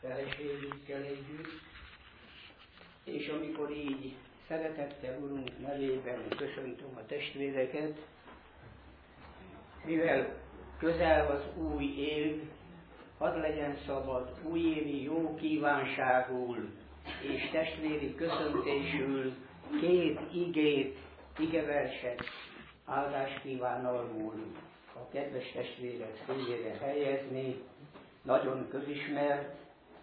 feleségükkel együtt, és amikor így szeretettel Urunk nevében köszöntöm a testvéreket, mivel közel az új év, hadd legyen szabad újévi jó kívánságul és testvéri köszöntésül két igeverset áldáskívánalmul a kedves testvérek szívére helyezni, nagyon közismert.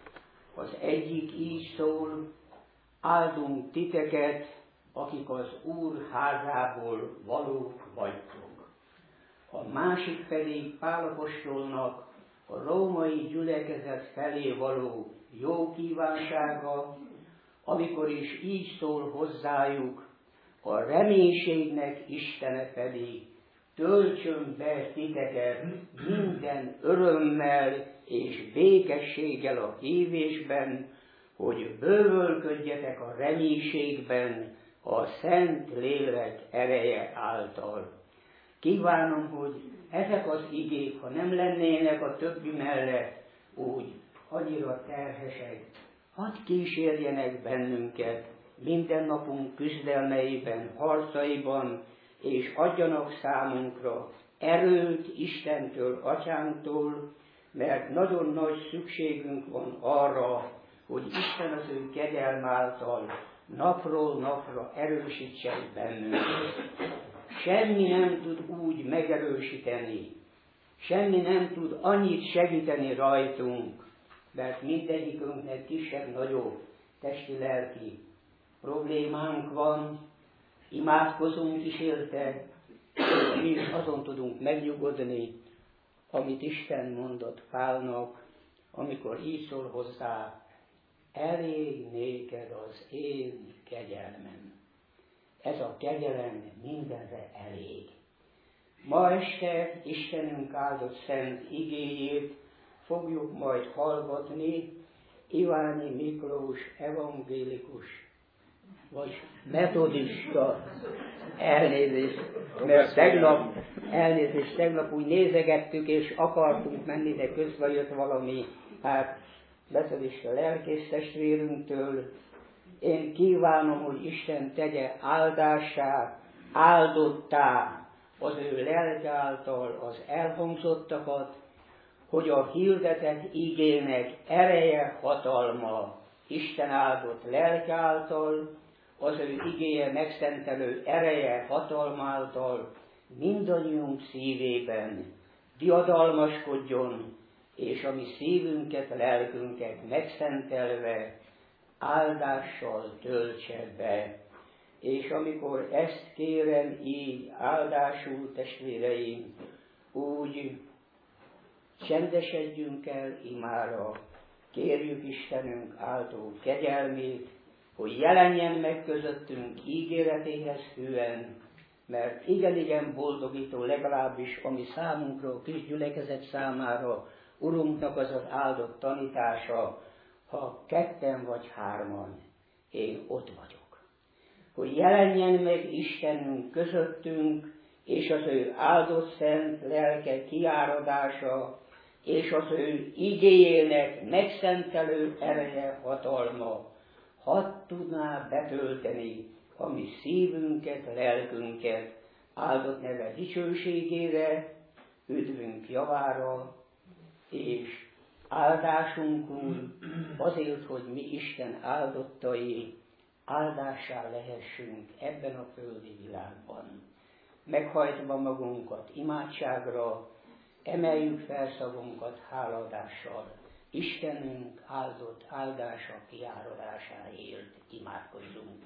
Az egyik így szól: áldunk titeket, akik az Úr házából valók vagytok. A másik pedig Pál apostolnak a római gyülekezet felé való jó kívánsága, amikor is így szól hozzájuk: a reménységnek Istene pedig töltsön be titeket minden örömmel és békességgel a hívésben, hogy bővölködjetek a reménységben a Szent Lélek ereje által. Kívánom, hogy ezek az igék, ha nem lennének a többi mellett úgy annyira terhesek, hadd kísérjenek bennünket mindennapunk küzdelmeiben, harcaiban, és adjanak számunkra erőt Istentől, Atyánktól, mert nagyon nagy szükségünk van arra, hogy Isten az ő kegyelm által napról napra erősítsen bennünket. Semmi nem tud úgy megerősíteni, semmi nem tud annyit segíteni rajtunk, mert mindegyikünknek kisebb-nagyobb testi-lelki problémánk van, imádkozunk is érte, és mi is azon tudunk megnyugodni, amit Isten mondott Pálnak, amikor így szól hozzá: elég néked az én kegyelmem. Ez a kegyelem mindenre elég. Ma este Istenünk áldott szent igéjét fogjuk majd hallgatni Iványi Miklós evangélikus, vagy metodista, mert tegnap úgy nézegettük, és akartunk menni, de közben jött valami, metodista lelkész testvérünktől. Én kívánom, hogy Isten tegye áldássá, áldottá az ő lelke által az elhangzottakat, hogy a hirdetett igének ereje, hatalma Isten áldott lelke által, az ő igéje megszentelő ereje, hatalma által mindannyiunk szívében diadalmaskodjon, és a mi szívünket, lelkünket megszentelve áldással töltse be. És amikor ezt kérem így áldásul, testvéreim, úgy csendesedjünk el imára, kérjük Istenünk áldó kegyelmét, hogy jelenjen meg közöttünk ígéretéhez hűen, mert igen boldogító, legalábbis ami számunkra, a kis gyülekezet számára, Urunknak az az áldott tanítása, ha ketten vagy hárman, én ott vagyok. Hogy jelenjen meg Istenünk közöttünk, és az ő áldott szent lelke kiáradása, és az ő igéjének megszentelő ereje, hatalma, hadd tudná betölteni a mi szívünket, lelkünket áldott neve dicsőségére, üdvünk javára, és áldásunkul azért, hogy mi Isten áldottai áldássá lehessünk ebben a földi világban. Meghajtva magunkat imádságra, emeljük fel szavunkat hálaadással Istenünk áldott áldása kiáradásáért imádkozzunk.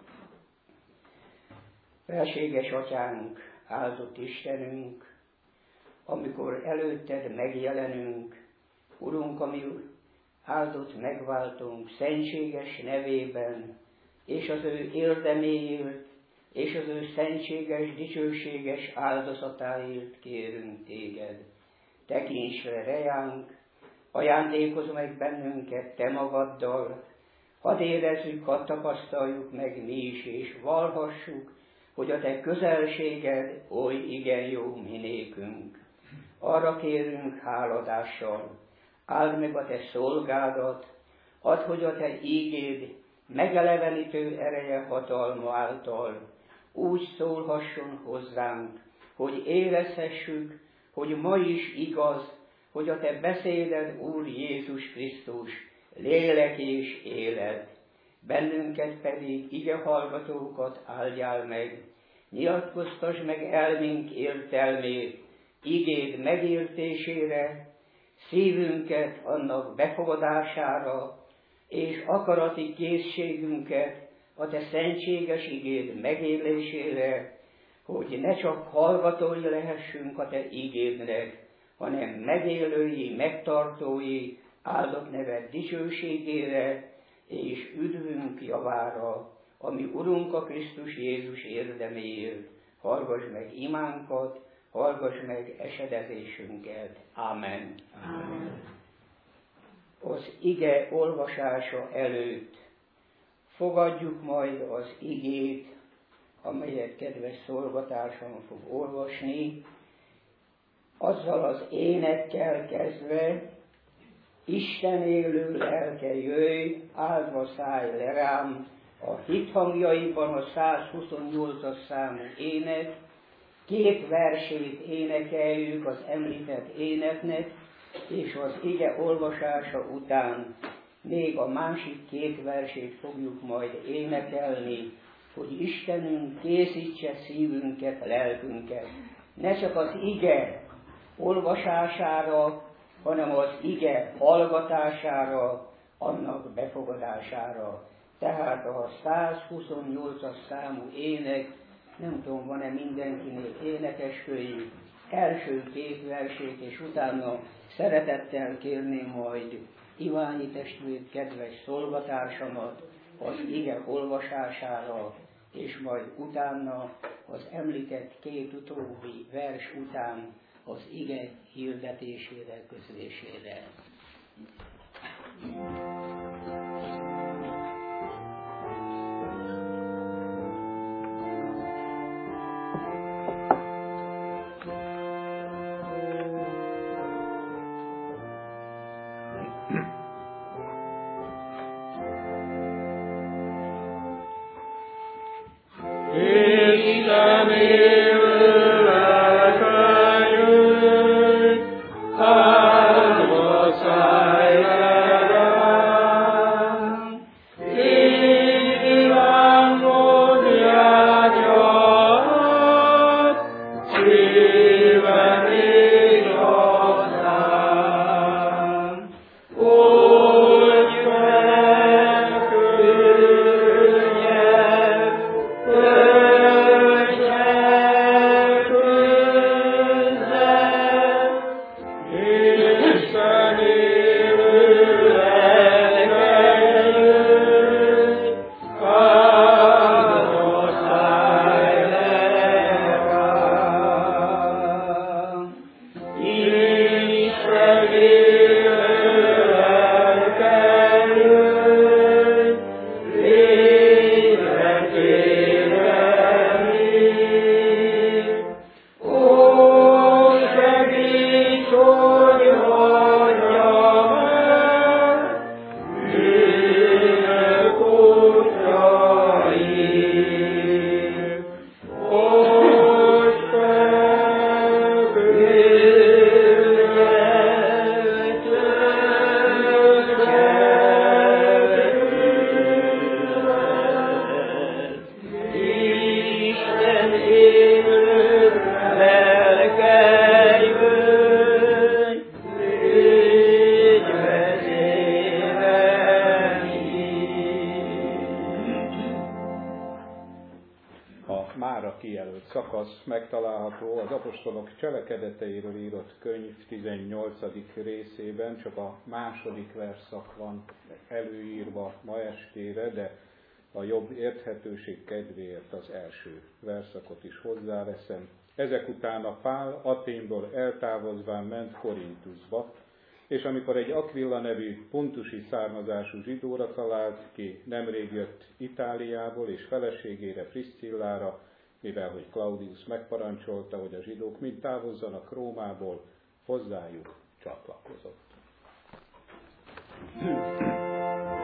Felséges Atyánk, áldott Istenünk, amikor előtted megjelenünk, Urunk, ami áldott megváltunk szentséges nevében, és az ő érdeméért, és az ő szentséges, dicsőséges áldozatáért kérünk téged. Tekints le reánk, ajándékozz meg bennünket te magaddal, hadd érezzük, hadd tapasztaljuk meg mi is, és vallhassuk, hogy a te közelséged oly igen jó mi nékünk. Arra kérünk háladással, áld meg a te szolgádat, Add, hogy a te ígéd megelevenítő ereje hatalma által úgy szólhasson hozzánk, hogy érezhessük, hogy ma is igaz, hogy a te beszéded, Úr Jézus Krisztus, lélek és élet. Bennünket pedig, ige hallgatókat áldjál meg, nyilatkoztasd meg elménk értelmét, igéd megértésére, szívünket annak befogadására, és akarati készségünket a te szentséges igéd megélésére, hogy ne csak hallgatói lehessünk a te igédnek, hanem megélői, megtartói, áldott neved dicsőségére, és üdvünk javára, ami Urunk a Krisztus Jézus érdeméért. Hallgass meg imánkat, hallgass meg esedezésünket. Amen. Amen. Az ige olvasása előtt fogadjuk majd az igét, amelyet kedves szolgatársam fog olvasni, azzal az énekkel kezdve: Isten élő lelke, jöjj, áldva szállj le rám. A hit hangjaiban a 128-as számú ének, 2 versét énekeljük az említett éneknek, és az ige olvasása után még a másik 2 versét fogjuk majd énekelni, hogy Istenünk készítse szívünket, lelkünket, ne csak az ige olvasására, hanem az ige hallgatására, annak befogadására. Tehát a 128-as számú ének, nem tudom, van-e mindenkinél énekeskönyv, első 2 versét, és utána szeretettel kérném majd Iványi testvért, kedves szolgatársamat az ige olvasására, és majd utána az említett 2 utóbbi vers után az ige hirdetésére, közlésére. Megtalálható az apostolok cselekedeteiről írott könyv 18. részében, csak a második verszak van előírva ma estére, de a jobb érthetőség kedvéért az első verszakot is hozzáveszem. Ezek után a Pál Athénból eltávozván ment Korintuszba, és amikor egy Aquila nevű pontusi származású zsidóra talált, ki nemrég jött Itáliából, és feleségére Priscillára, mivel hogy Claudius megparancsolta, hogy a zsidók mind távozzanak Rómából, hozzájuk csatlakozott.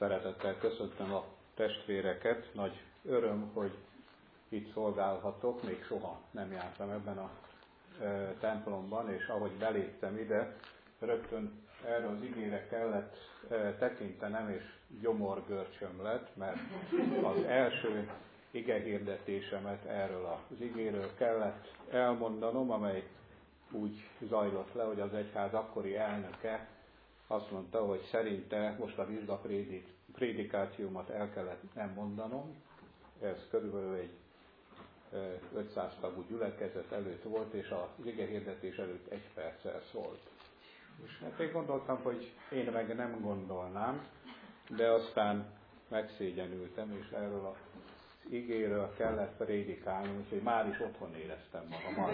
Szeretettel köszöntöm a testvéreket, nagy öröm, hogy itt szolgálhatok, még soha nem jártam ebben a templomban, és ahogy beléptem ide, rögtön erre az igére kellett tekintenem, és gyomorgörcsöm lett, mert az első igehirdetésemet erről az igéről kellett elmondanom, amely úgy zajlott le, hogy az egyház akkori elnöke azt mondta, hogy szerinte most a vizsga prédikációmat el kellett nem mondanom. Ez körülbelül egy 500 tagú gyülekezet előtt volt, és az igehirdetés előtt 1 perccel szólt. És hát én gondoltam, hogy én meg nem gondolnám, de aztán megszégyenültem, és erről az igéről kellett prédikálni, úgyhogy már is otthon éreztem magamat.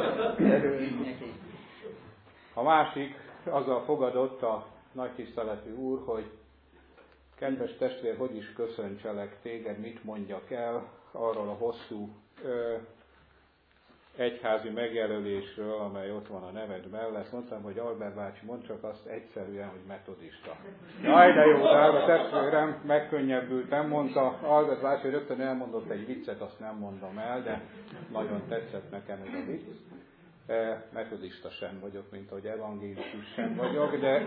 A másik azzal fogadott a nagy tiszteletű úr, hogy kedves testvér, hogy is köszöntselek téged, mit mondjak el arról a hosszú egyházi megjelölésről, amely ott van a neved mellett. Mondtam, hogy Albert bácsi, mondd csak azt egyszerűen, hogy metodista. Jaj, de jó, drága testvérem, megkönnyebbültem, mondta Albert bácsi, hogy rögtön elmondott egy viccet, azt nem mondom el, de nagyon tetszett nekem ez a vicc. Metodista sem vagyok, mint ahogy evangélikus sem vagyok, de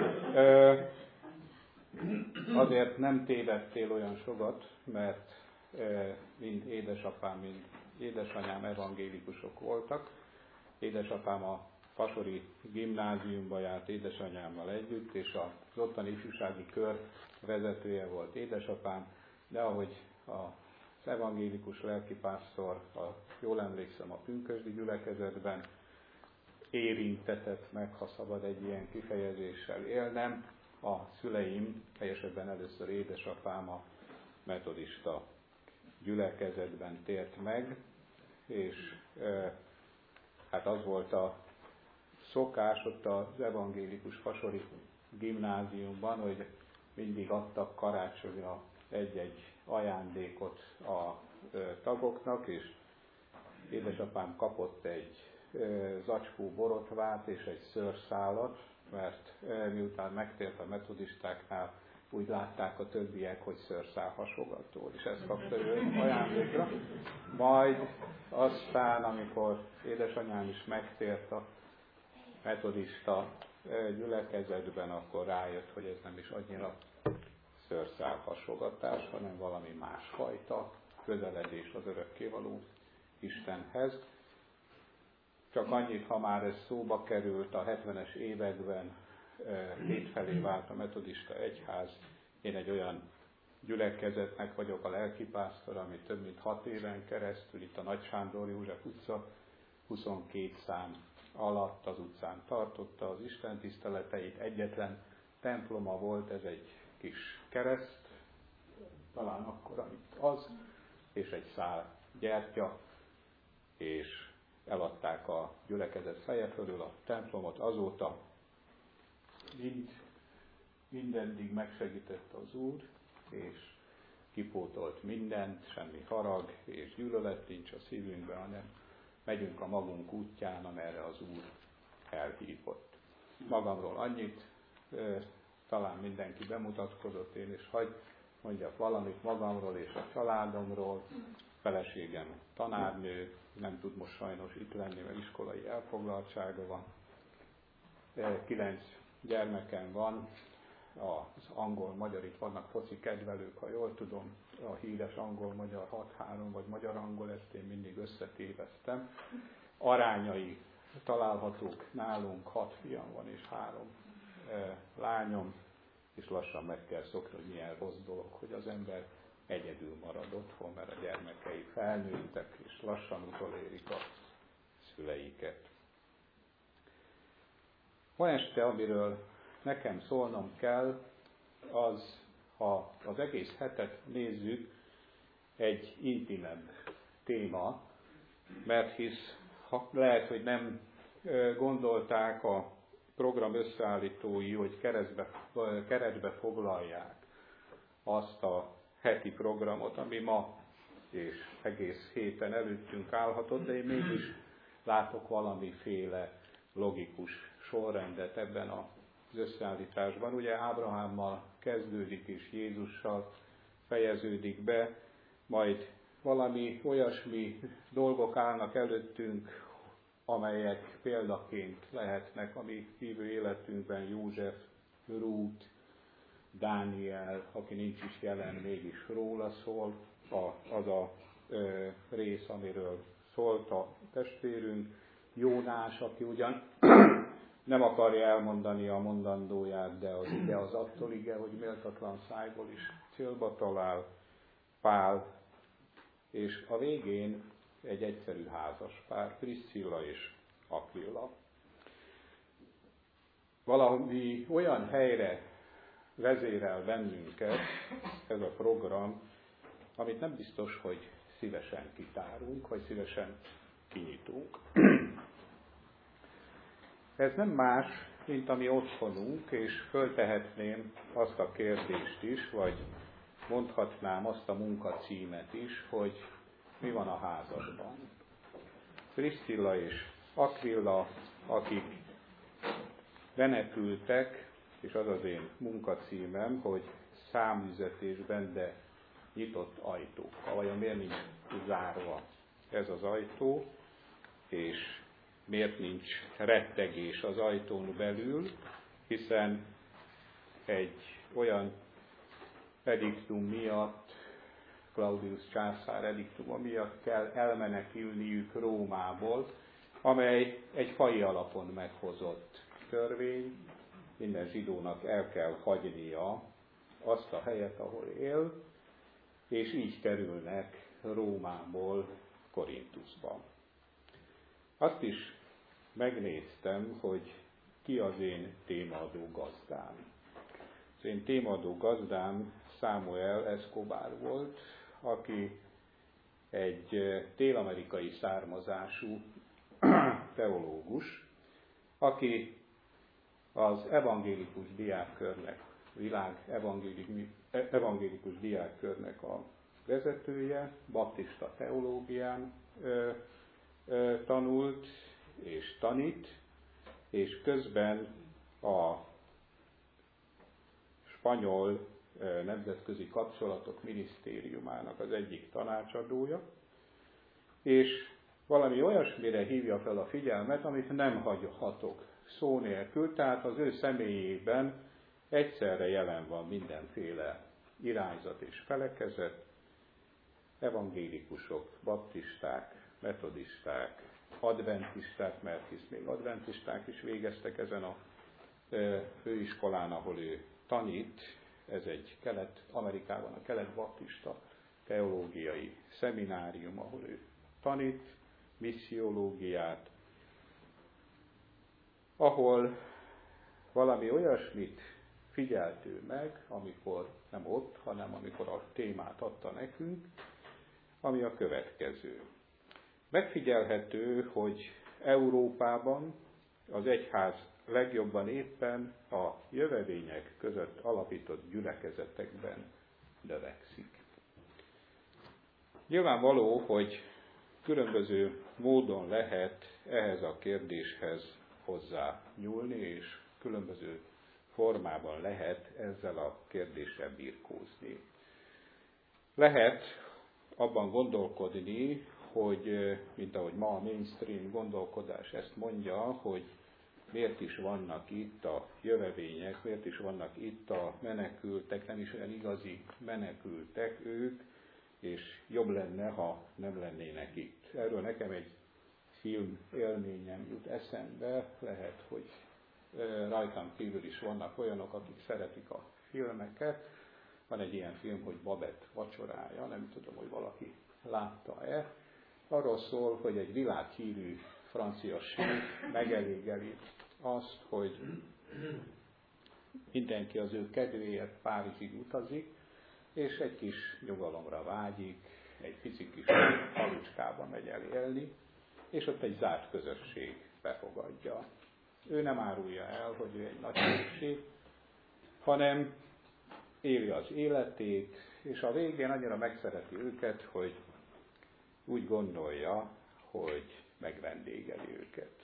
azért nem tévedtél olyan sokat, mert mind édesapám, mind édesanyám evangélikusok voltak. Édesapám a Fasori gimnáziumba járt édesanyámmal együtt, és az ottani ifjúsági kör vezetője volt édesapám, de ahogy az evangélikus lelkipásztor, jól emlékszem, a pünkösdi gyülekezetben érintetett meg, ha szabad egy ilyen kifejezéssel élnem, a szüleim, helyesebben először édesapám a metodista gyülekezetben tért meg, és hát az volt a szokás ott az evangélikus Fasori gimnáziumban, hogy mindig adtak karácsonyra egy-egy ajándékot a tagoknak, és édesapám kapott egy zacskó borotvát és egy szőrszálat, mert miután megtért a metodistáknál, úgy látták a többiek, hogy szőrszál hasogató, és ezt kapta ő ajándékra. Majd aztán, amikor édesanyám is megtért a metodista gyülekezetben, akkor rájött, hogy ez nem is annyira szőrszál hasogatás, hanem valami másfajta közeledés az örökkévaló Istenhez. Csak annyit, ha már ez szóba került, a 70-es években hétfelé vált a metodista egyház. Én egy olyan gyülekezetnek vagyok a lelkipásztor, ami több mint 6 éven keresztül itt a Nagy Sándor József utca 22 szám alatt az utcán tartotta az istentiszteleteit. Egyetlen temploma volt, ez egy kis kereszt, talán akkora, mint az, és egy szál gyertya, és eladták a gyülekezet feje fölül a templomot. Azóta mindeddig megsegített az Úr, és kipótolt mindent, semmi harag és gyűlölet nincs a szívünkben, hanem megyünk a magunk útján, amerre az Úr elhívott. Magamról annyit, talán mindenki bemutatkozott, én is hagy mondjak valamit magamról és a családomról. Feleségem tanárnő, nem tud most sajnos itt lenni, mert iskolai elfoglaltsága van. 9 gyermekem van, az angol-magyar, itt vannak foci kedvelők, ha jól tudom, a híres angol-magyar 6-3, vagy magyar-angol, ezt én mindig összetéveztem. Arányai találhatók nálunk, 6 fiam van és 3 lányom, és lassan meg kell szokni, hogy milyen rossz dolog, hogy az ember egyedül marad otthon, mert a gyermekei felnőttek, és lassan utolérik a szüleiket. Ma este, amiről nekem szólnom kell, az, ha az egész hetet nézzük, egy intimebb téma, mert hisz lehet, hogy nem gondolták a program összeállítói, hogy keretbe foglalják azt a heti programot, ami ma és egész héten előttünk állhatott, de én mégis látok valamiféle logikus sorrendet ebben a az összeállításban. Ugye Ábrahámmal kezdődik és Jézussal fejeződik be, majd valami olyasmi dolgok állnak előttünk, amelyek példaként lehetnek a mi hívő életünkben, József, Rút, Dániel, aki nincs is jelen, mégis róla szól, az a rész, amiről szólt a testvérünk, Jónás, aki ugyan nem akarja elmondani a mondandóját, de az ige az attól ige, hogy méltatlan szájból is célba talál, Pál, és a végén egy egyszerű házaspár, Priscilla és Aquila. Valami olyan helyre vezérel bennünket ez a program, amit nem biztos, hogy szívesen kitárunk, vagy szívesen kinyitunk. Ez nem más, mint a mi otthonunk, és föltehetném azt a kérdést is, vagy mondhatnám azt a munkacímet is, hogy mi van a házadban. Priscilla és Aquila, akik menekültek, és az az én munkacímem, hogy számüzetésben, de nyitott ajtókkal. Vajon miért nincs zárva ez az ajtó, és miért nincs rettegés az ajtón belül, hiszen egy olyan ediktum miatt, Claudius császár ediktuma miatt kell elmenekülniük Rómából, amely egy faji alapon meghozott törvény, minden zsidónak el kell hagynia azt a helyet, ahol él, és így kerülnek Rómából Korintuszba. Azt is megnéztem, hogy ki az én témaadó gazdám. Az én témaadó gazdám Samuel Escobar volt, aki egy dél-amerikai származású teológus, aki az evangélikus diákkörnek, világ evangélikus diákkörnek a vezetője, baptista teológián tanult és tanít, és közben a spanyol nemzetközi kapcsolatok minisztériumának az egyik tanácsadója, és valami olyasmire hívja fel a figyelmet, amit nem hagyhatok szó nélkül, tehát az ő személyében egyszerre jelen van mindenféle irányzat és felekezet, evangélikusok, baptisták, metodisták, adventisták, mert hisz még adventisták is végeztek ezen a főiskolán, ahol ő tanít, ez egy Amerikában a kelet-baptista teológiai szeminárium, ahol ő tanít missziológiát, ahol valami olyasmit figyelt ő meg, amikor nem ott, hanem amikor a témát adta nekünk, ami a következő. Megfigyelhető, hogy Európában az egyház legjobban éppen a jövevények között alapított gyülekezetekben növekszik. Nyilvánvaló, hogy különböző módon lehet ehhez a kérdéshez hozzá nyúlni, és különböző formában lehet ezzel a kérdéssel birkózni. Lehet abban gondolkodni, hogy, mint ahogy ma a mainstream gondolkodás ezt mondja, hogy miért is vannak itt a jövevények, miért is vannak itt a menekültek, nem is olyan igazi menekültek ők, és jobb lenne, ha nem lennének itt. Erről nekem egy film élményem jut eszembe, lehet, hogy rajtam kívül is vannak olyanok, akik szeretik a filmeket. Van egy ilyen film, hogy Babett vacsorája, nem tudom, hogy valaki látta-e. Arról szól, hogy egy világhírű francia séf megelégeli azt, hogy mindenki az ő kedvéért Párizsig utazik, és egy kis nyugalomra vágyik, egy pici kis falucskába megy el élni, és ott egy zárt közösség befogadja. Ő nem árulja el, hogy ő egy nagy közösség, hanem éli az életét, és a végén annyira megszereti őket, hogy úgy gondolja, hogy megvendégeli őket.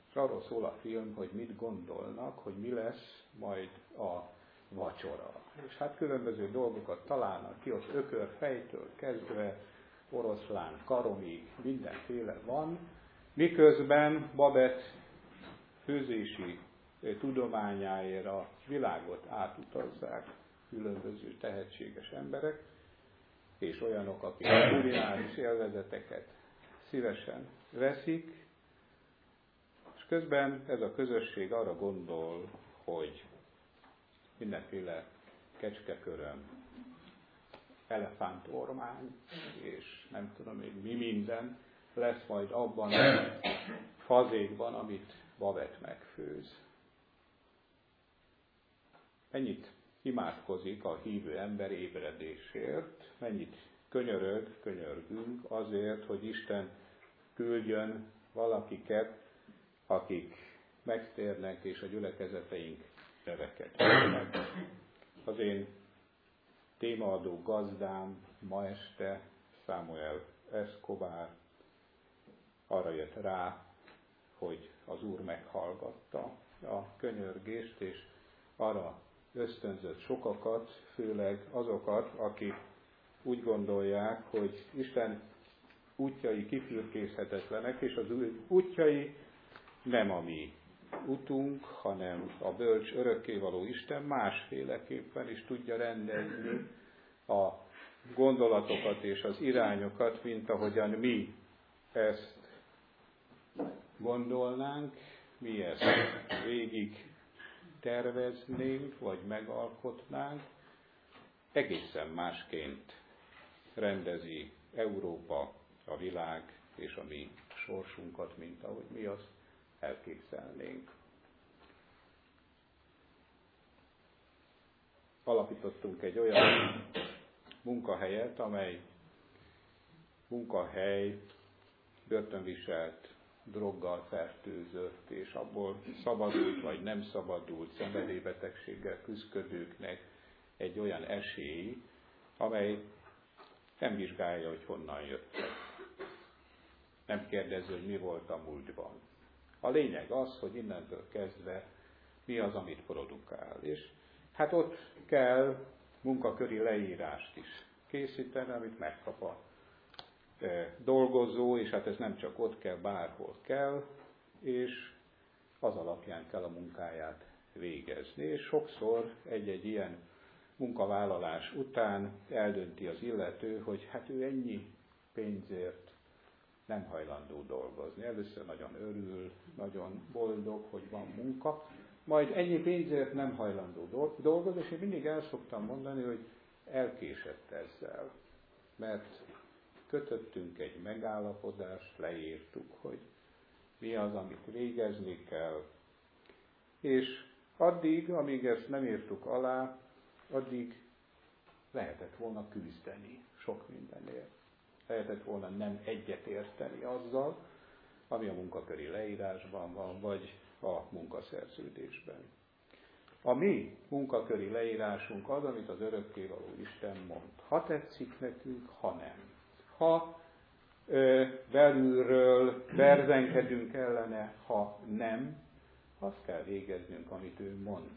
És arról szól a film, hogy mit gondolnak, hogy mi lesz majd a vacsora. És hát különböző dolgokat találnak ki, ott ökörfejtől kezdve, oroszlán, karomig, mindenféle van, miközben Babett főzési tudományáért a világot átutazzák különböző tehetséges emberek, és olyanok, akik a kulináris élvezeteket szívesen veszik, és közben ez a közösség arra gondol, hogy mindenféle kecskeköröm, elefántormány, és nem tudom még mi minden lesz majd abban a fazékban, amit Babett megfőz. Mennyit imádkozik a hívő ember ébredésért, mennyit könyörgünk azért, hogy Isten küldjön valakiket, akik megtérnek, és a gyülekezeteink növekednek. Az én témaadó gazdám ma este, Samuel Escobar, arra jött rá, hogy az Úr meghallgatta a könyörgést, és arra ösztönzött sokakat, főleg azokat, akik úgy gondolják, hogy Isten útjai kifürkészhetetlenek, és az útjai nem a mi utunk, hanem a bölcs örökkévaló Isten másféleképpen is tudja rendezni a gondolatokat és az irányokat, mint ahogyan mi ezt gondolnánk, mi ezt végig terveznénk, vagy megalkotnánk, egészen másként rendezi Európa, a világ és a mi sorsunkat, mint ahogy mi azt elképzelnénk. Alapítottunk egy olyan munkahelyet, amely munkahely börtönviselt, droggal fertőzött, és abból szabadult vagy nem szabadult szenvedélybetegséggel küzdködőknek egy olyan esély, amely nem vizsgálja, hogy honnan jöttek. Nem kérdezi, hogy mi volt a múltban. A lényeg az, hogy innentől kezdve mi az, amit produkál. És hát ott kell munkaköri leírást is készíteni, amit megkap a dolgozó, és hát ez nem csak ott kell, bárhol kell, és az alapján kell a munkáját végezni. És sokszor egy-egy ilyen munkavállalás után eldönti az illető, hogy hát ő ennyi pénzért nem hajlandó dolgozni. Először nagyon örül, nagyon boldog, hogy van munka, majd ennyi pénzért nem hajlandó dolgozni, és én mindig el szoktam mondani, hogy elkésett ezzel, mert kötöttünk egy megállapodást, leírtuk, hogy mi az, amit végezni kell, és addig, amíg ezt nem írtuk alá, addig lehetett volna küzdeni sok mindenért. Lehetett volna nem egyetérteni azzal, ami a munkaköri leírásban van, vagy a munkaszerződésben. A mi munkaköri leírásunk az, amit az örökkévaló Isten mond. Ha tetszik nekünk, ha nem. Ha belülről verzenkedünk ellene, ha nem, azt kell végeznünk, amit ő mond.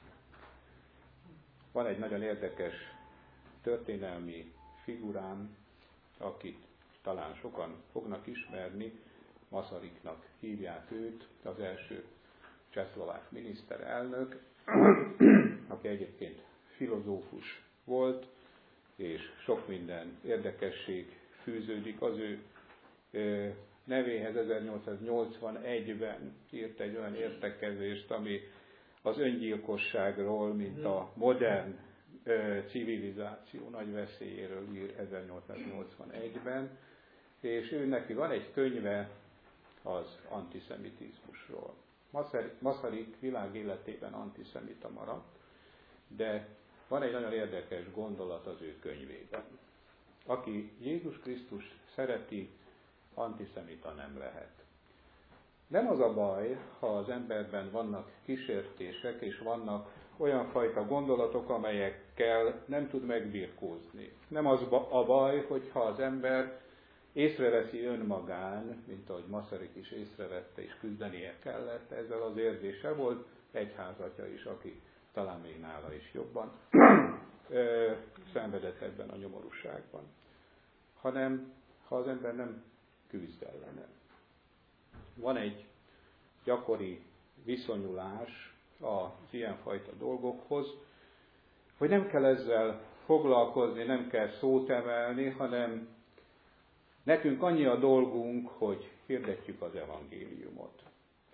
Van egy nagyon érdekes történelmi figurám, akit talán sokan fognak ismerni, Masaryknak hívják őt, az első csehszlovák miniszterelnök, aki egyébként filozófus volt, és sok minden érdekesség fűződik az ő nevéhez. 1881-ben írt egy olyan értekezést, ami az öngyilkosságról, mint a modern civilizáció nagy veszélyéről ír 1881-ben, és ő neki van egy könyve az antiszemitizmusról. Masaryk világ életében antiszemita maradt, de van egy nagyon érdekes gondolat az ő könyvében. Aki Jézus Krisztus szereti, antiszemita nem lehet. Nem az a baj, ha az emberben vannak kísértések, és vannak olyan fajta gondolatok, amelyekkel nem tud megbirkózni. Nem az a baj, hogyha az ember észreveszi önmagán, mint ahogy Masaryk is észrevette, és küzdenie kellett, ezzel az érzése volt egyházatja is, aki talán még nála is jobban szenvedett ebben a nyomorúságban. Hanem, ha az ember nem küzd ellene. Van egy gyakori viszonyulás az ilyenfajta dolgokhoz, hogy nem kell ezzel foglalkozni, nem kell szót emelni, hanem nekünk annyi a dolgunk, hogy hirdetjük az evangéliumot.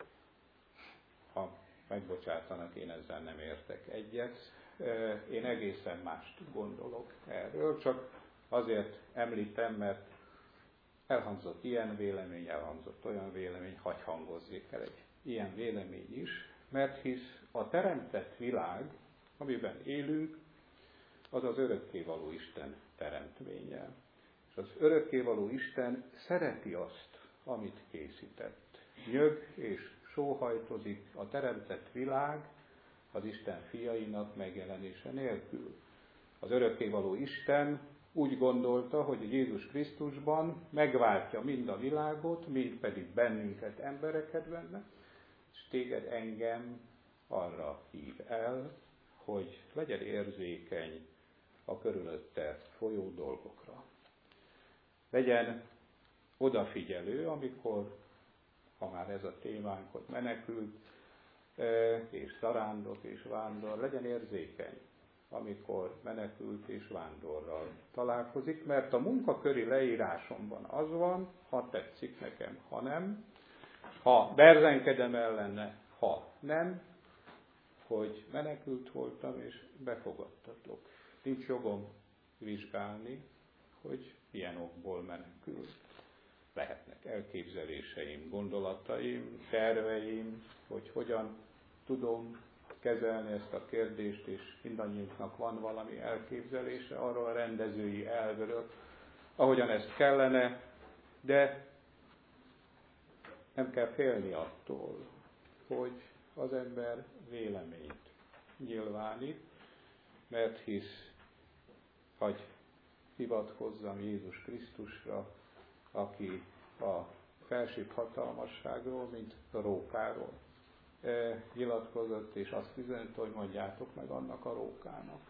Ha megbocsátanak, én ezzel nem értek egyet. Én egészen mást gondolok erről, csak azért említem, mert elhangzott ilyen vélemény, elhangzott olyan vélemény, hagy hangozzék el egy ilyen vélemény is, mert hisz a teremtett világ, amiben élünk, az az örökkévaló Isten teremtménye. És az örökkévaló Isten szereti azt, amit készített. Nyög és sóhajtozik a teremtett világ az Isten fiainak megjelenése nélkül. Az örökkévaló Isten úgy gondolta, hogy Jézus Krisztusban megváltja mind a világot, mind pedig bennünket, embereket benne, és téged, engem arra hív el, hogy legyen érzékeny a körülötte folyó dolgokra. Legyen odafigyelő, amikor, ha már ez a témánk, hogy menekült, és zarándok és vándor, legyen érzékeny, amikor menekült és vándorral találkozik, mert a munkaköri leírásomban az van, ha tetszik nekem, ha nem, ha berzenkedem ellene, ha nem, hogy menekült voltam és befogadtatok. Nincs jogom vizsgálni, hogy milyen okból menekült. Lehetnek elképzeléseim, gondolataim, terveim, hogy hogyan tudom kezelni ezt a kérdést, és mindannyiunknak van valami elképzelése arról a rendezői elvről, ahogyan ezt kellene, de nem kell félni attól, hogy az ember véleményt nyilvánít, mert hisz, hagy hivatkozzam Jézus Krisztusra, aki a felsőbb hatalmasságról, mint rókáról nyilatkozott, és azt üzente, hogy mondjátok meg annak a rókának.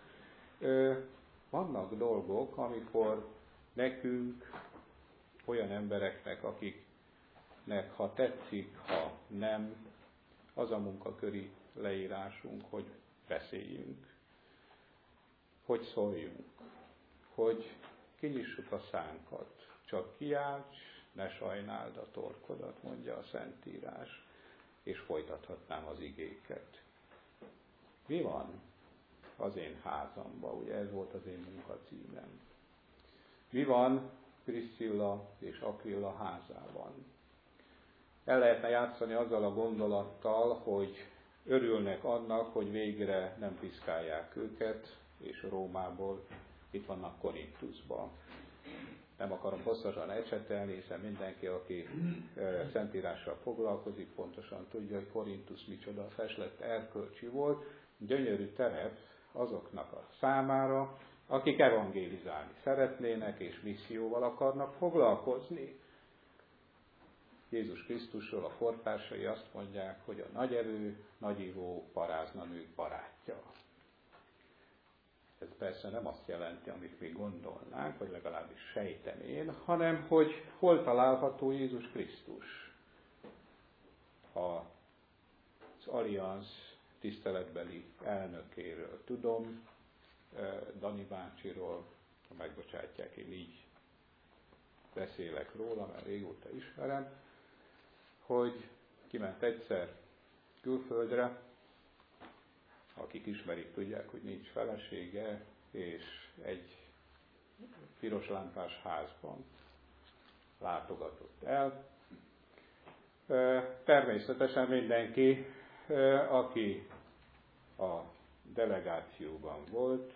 Vannak dolgok, amikor nekünk, olyan embereknek, akiknek ha tetszik, ha nem, az a munkaköri leírásunk, hogy beszéljünk, hogy szóljunk, hogy kinyissuk a szánkat, csak kiálts, ne sajnáld a torkodat, mondja a Szentírás, és folytathatnám az igéket. Mi van az én házamban? Ugye ez volt az én munkacímem. Mi van Priscilla és Aquila házában? El lehetne játszani azzal a gondolattal, hogy örülnek annak, hogy végre nem piszkálják őket, és Rómából itt vannak Korintuszban. Nem akarom hosszasan ecsetelni, hiszen mindenki, aki szentírással foglalkozik, pontosan tudja, hogy Korintusz micsoda feslett erkölcsi volt, gyönyörű terep azoknak a számára, akik evangélizálni szeretnének és misszióval akarnak foglalkozni. Jézus Krisztusról a kortársai azt mondják, hogy a nagy erő, nagyívó paráznanők barátja. Ez persze nem azt jelenti, amit mi gondolnánk, vagy legalábbis sejtem én, hanem hogy hol található Jézus Krisztus. Az Allianz tiszteletbeli elnökéről tudom, Dani bácsiról, ha megbocsátják, én így beszélek róla, mert régóta ismerem, hogy kiment egyszer külföldre, akik ismerik, tudják, hogy nincs felesége, és egy piros lámpás házban látogatott el. Természetesen mindenki, aki a delegációban volt,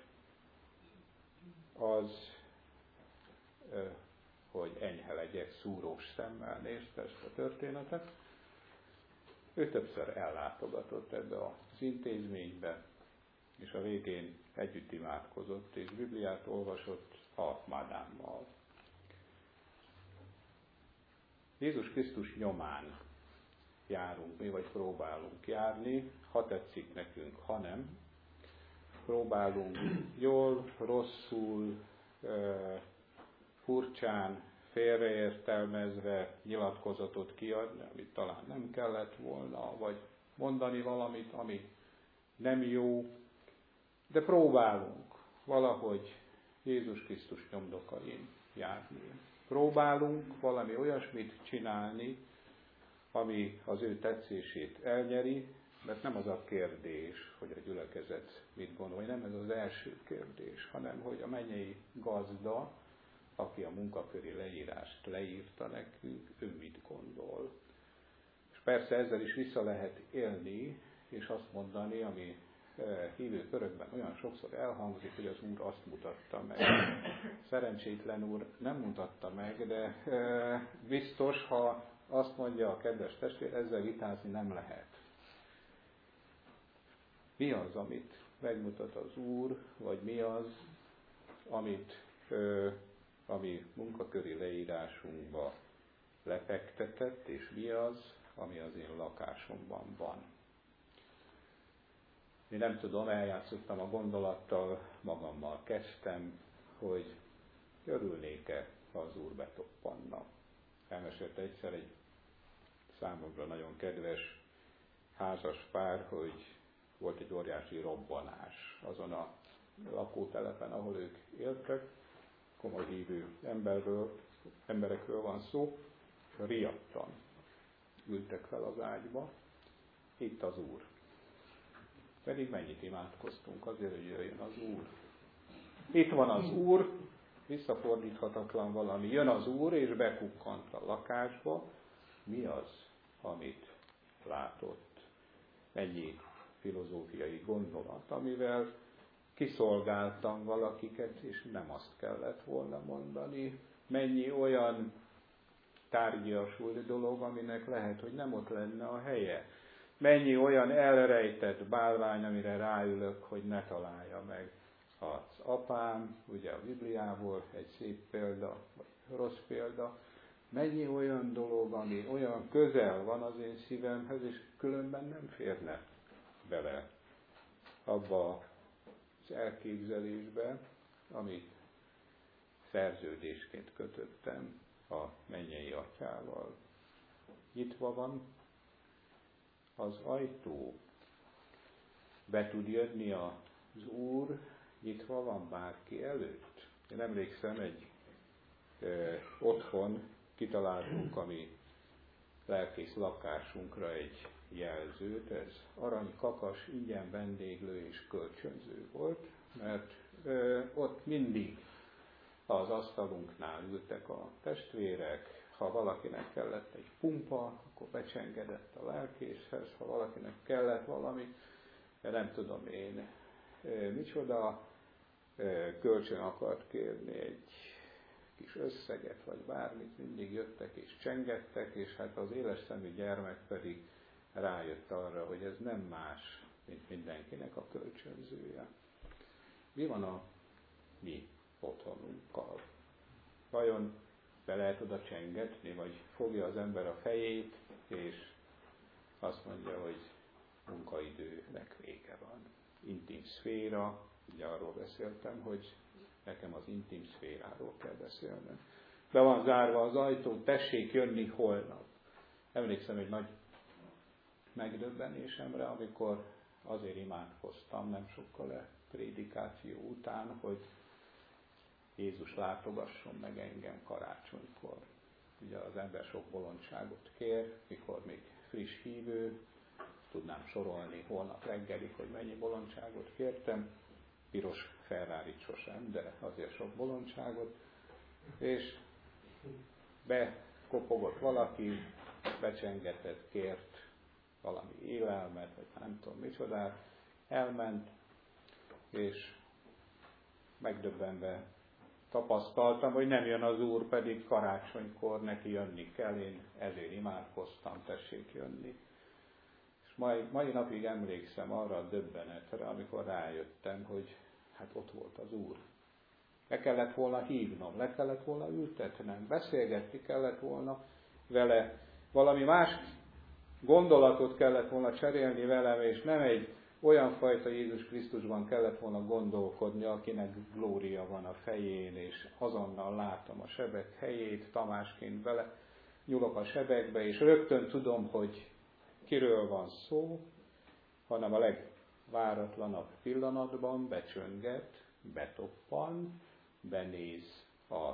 az, hogy enyhe legyek, szúrós szemmel nézte ezt a történetet. Ő többször ellátogatott ebbe az intézménybe, és a végén együtt imádkozott, és Bibliát olvasott a mádámmal. Jézus Krisztus nyomán járunk mi, vagy próbálunk járni, ha tetszik nekünk, ha nem. Próbálunk jól, rosszul, furcsán, félreértelmezve nyilatkozatot kiadni, amit talán nem kellett volna, vagy mondani valamit, ami nem jó, de próbálunk valahogy Jézus Krisztus nyomdokain járni. Próbálunk valami olyasmit csinálni, ami az ő tetszését elnyeri, mert nem az a kérdés, hogy a gyülekezet mit gondol, vagy nem ez az első kérdés, hanem hogy a mennyei gazda, aki a munkaköri leírást leírta nekünk, ő mit gondol. És persze ezzel is vissza lehet élni, és azt mondani, ami hívő körökben olyan sokszor elhangzik, hogy az Úr azt mutatta meg. Szerencsétlen Úr nem mutatta meg, de biztos, ha azt mondja a kedves testvér, ezzel vitázni nem lehet. Mi az, amit megmutat az Úr, vagy mi az, ami munkaköri leírásunkba lefektetett, és mi az, ami az én lakásomban van. Én nem tudom, eljátszottam a gondolattal, magammal kezdtem, hogy örülnék-e, ha az Úr betoppanna. Elmesélte egyszer egy számomra nagyon kedves házas pár, hogy volt egy óriási robbanás azon a lakótelepen, ahol ők éltek, komoly hívő emberekről van szó, és riadtan ültek fel az ágyba, itt az Úr. Pedig mennyit imádkoztunk azért, hogy jöjjön az Úr. Itt van az Úr, visszafordíthatatlan valami. Jön az Úr, és bekukkant a lakásba. Mi az, amit látott? Mennyi filozófiai gondolat, amivel kiszolgáltam valakiket, és nem azt kellett volna mondani. Mennyi olyan tárgyasult dolog, aminek lehet, hogy nem ott lenne a helye. Mennyi olyan elrejtett bálvány, amire ráülök, hogy ne találja meg az apám, ugye a Bibliából egy szép példa, vagy rossz példa. Mennyi olyan dolog, ami olyan közel van az én szívemhez, és különben nem férne bele abba az elképzelésbe, amit szerződésként kötöttem a mennyei atyával. Nyitva van az ajtó, be tud jönni az Úr, nyitva van bárki előtt. Én emlékszem, egy otthon kitaláltunk a mi lelkész lakásunkra egy jelzőt, ez arany, kakas, ingyen vendéglő és kölcsönző volt, mert ott mindig az asztalunknál ültek a testvérek, ha valakinek kellett egy pumpa, akkor becsengedett a lelkészhez, ha valakinek kellett valami, nem tudom én micsoda, kölcsön akart kérni egy kis összeget, vagy bármit, mindig jöttek és csengettek, és hát az éles szemű gyermek pedig rájött arra, hogy ez nem más, mint mindenkinek a kölcsönzője. Mi van a mi otthonunkkal? Vajon be lehet oda csengetni, vagy fogja az ember a fejét, és azt mondja, hogy munkaidőnek vége van. Intim szféra, ugye arról beszéltem, hogy nekem az intim szféráról kell beszélnem. Be van zárva az ajtó, tessék jönni holnap. Emlékszem egy nagy megdöbbenésemre, amikor azért imádkoztam nem sokkal a prédikáció után, hogy Jézus látogasson meg engem karácsonykor. Ugye az ember sok bolondságot kér, mikor még friss hívő, tudnám sorolni holnap reggelig, hogy mennyi bolondságot kértem, piros Ferrarit sosem, de azért sok bolondságot, és bekopogott valaki, becsengetett, kért valami élelmet, vagy nem tudom micsodát, elment, és megdöbbenve tapasztaltam, hogy nem jön az Úr, pedig karácsonykor neki jönni kell, én ezért imádkoztam, tessék jönni. És mai napig emlékszem arra a döbbenetre, amikor rájöttem, hogy hát ott volt az Úr. Le kellett volna hívnom, le kellett volna ültetnem, beszélgetni kellett volna, vele, valami más gondolatot kellett volna cserélni velem, és nem egy olyan fajta Jézus Krisztusban kellett volna gondolkodni, akinek glória van a fején, és azonnal látom a sebek helyét, Tamásként bele nyúlok a sebekbe, és rögtön tudom, hogy kiről van szó, hanem a legváratlanabb pillanatban becsönget, betoppan, benéz a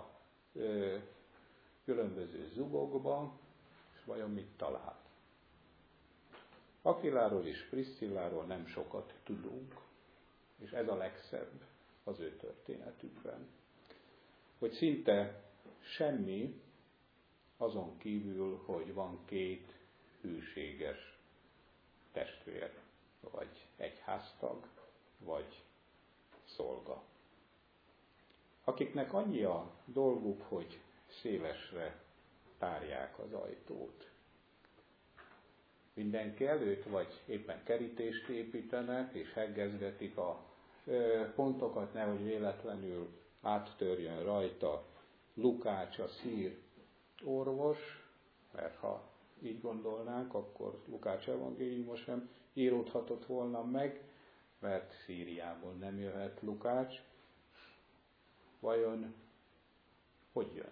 különböző zugokba, és vajon mit talál. Aquiláról és Priscilláról nem sokat tudunk, és ez a legszebb az ő történetükben. Hogy szinte semmi azon kívül, hogy van két hűséges testvér, vagy egyháztag, vagy szolga, akiknek annyi a dolguk, hogy szélesre tárják az ajtót. Mindenki előtt, vagy éppen kerítést építenek, és heggezgetik a pontokat, nehogy véletlenül áttörjön rajta Lukács, a szír orvos, mert ha így gondolnánk, akkor Lukács evangéliuma sem íródhatott volna meg, mert Szíriából nem jöhet Lukács. Vajon hogy jön?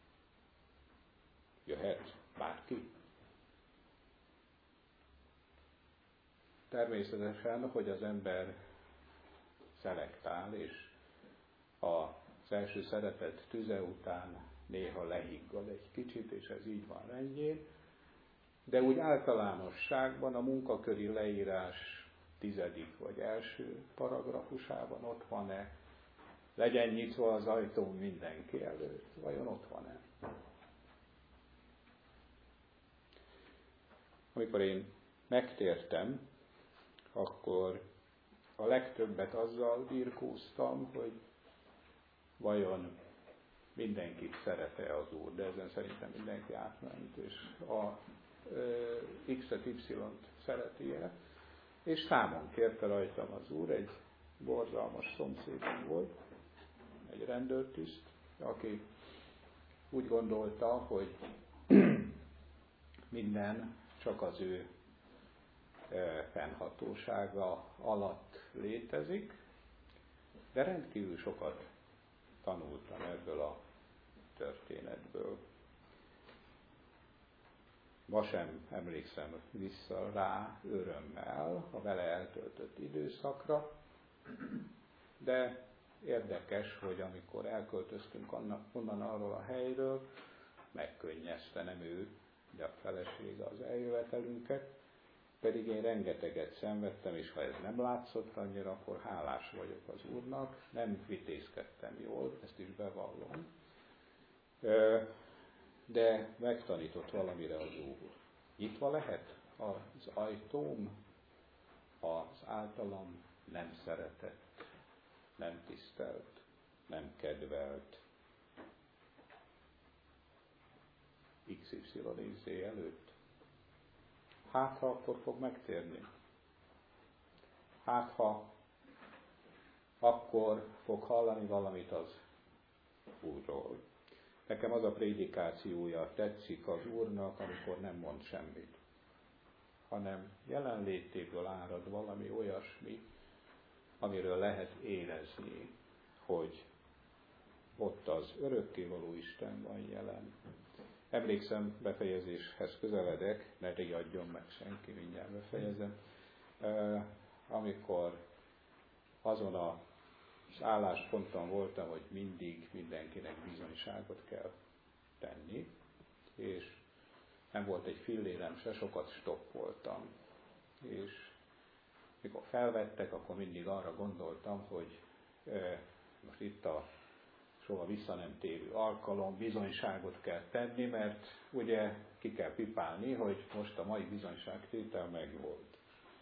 Jöhet bárki? Természetesen, hogy az ember szelektál, és az első szeretet tüze után néha lehiggad egy kicsit, és ez így van rendjén, de úgy általánosságban a munkaköri leírás 10. vagy első paragrafusában ott van-e, legyen nyitva az ajtó mindenki előtt, vajon ott van-e? Amikor én megtértem, akkor a legtöbbet azzal birkóztam, hogy vajon mindenkit szeret-e az Úr, de ezen szerintem mindenki átment, és a X-et, Y-t szereti-e, és számon kérte rajtam az Úr, egy borzalmas szomszédom volt, egy rendőrtiszt, aki úgy gondolta, hogy minden csak az ő fennhatósága alatt létezik, de rendkívül sokat tanultam ebből a történetből. Ma sem emlékszem vissza rá örömmel a vele eltöltött időszakra, de érdekes, hogy amikor elköltöztünk onnan arról a helyről, megkönnyezte nem ő, de a felesége az eljövetelünket, pedig én rengeteget szenvedtem, és ha ez nem látszott annyira, akkor hálás vagyok az Úrnak, nem vitézkedtem jól, ezt is bevallom, de megtanított valamire az Úr. Nyitva lehet az ajtóm az általam nem szeretett, nem tisztelt, nem kedvelt XYZ előtt. Hát, ha akkor fog megtérni. Hát, ha akkor fog hallani valamit az Úrról. Nekem az a prédikációja tetszik az Úrnak, amikor nem mond semmit, hanem jelenlétéből árad valami olyasmi, amiről lehet érezni, hogy ott az örökkévaló Isten van jelen. Emlékszem, befejezéshez közeledek, ne riadjon meg senki, mindjárt befejezem, amikor azon az állásponton voltam, hogy mindig mindenkinek bizonyságot kell tenni, és nem volt egy fillérem se, sokat stoppoltam. És mikor felvettek, akkor mindig arra gondoltam, hogy most itt a soha vissza nem térő alkalom, bizonyságot kell tenni, mert ugye ki kell pipálni, hogy most a mai bizonyságtétel megvolt.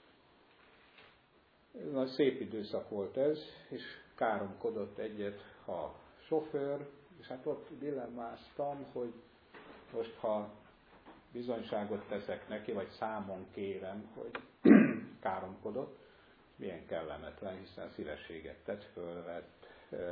Nagy szép időszak volt ez, és káromkodott egyet a sofőr, és hát ott dilemmáztam, hogy most ha bizonyságot teszek neki, vagy számon kérem, hogy káromkodott, milyen kellemetlen, hiszen szívességet tett, fölvett,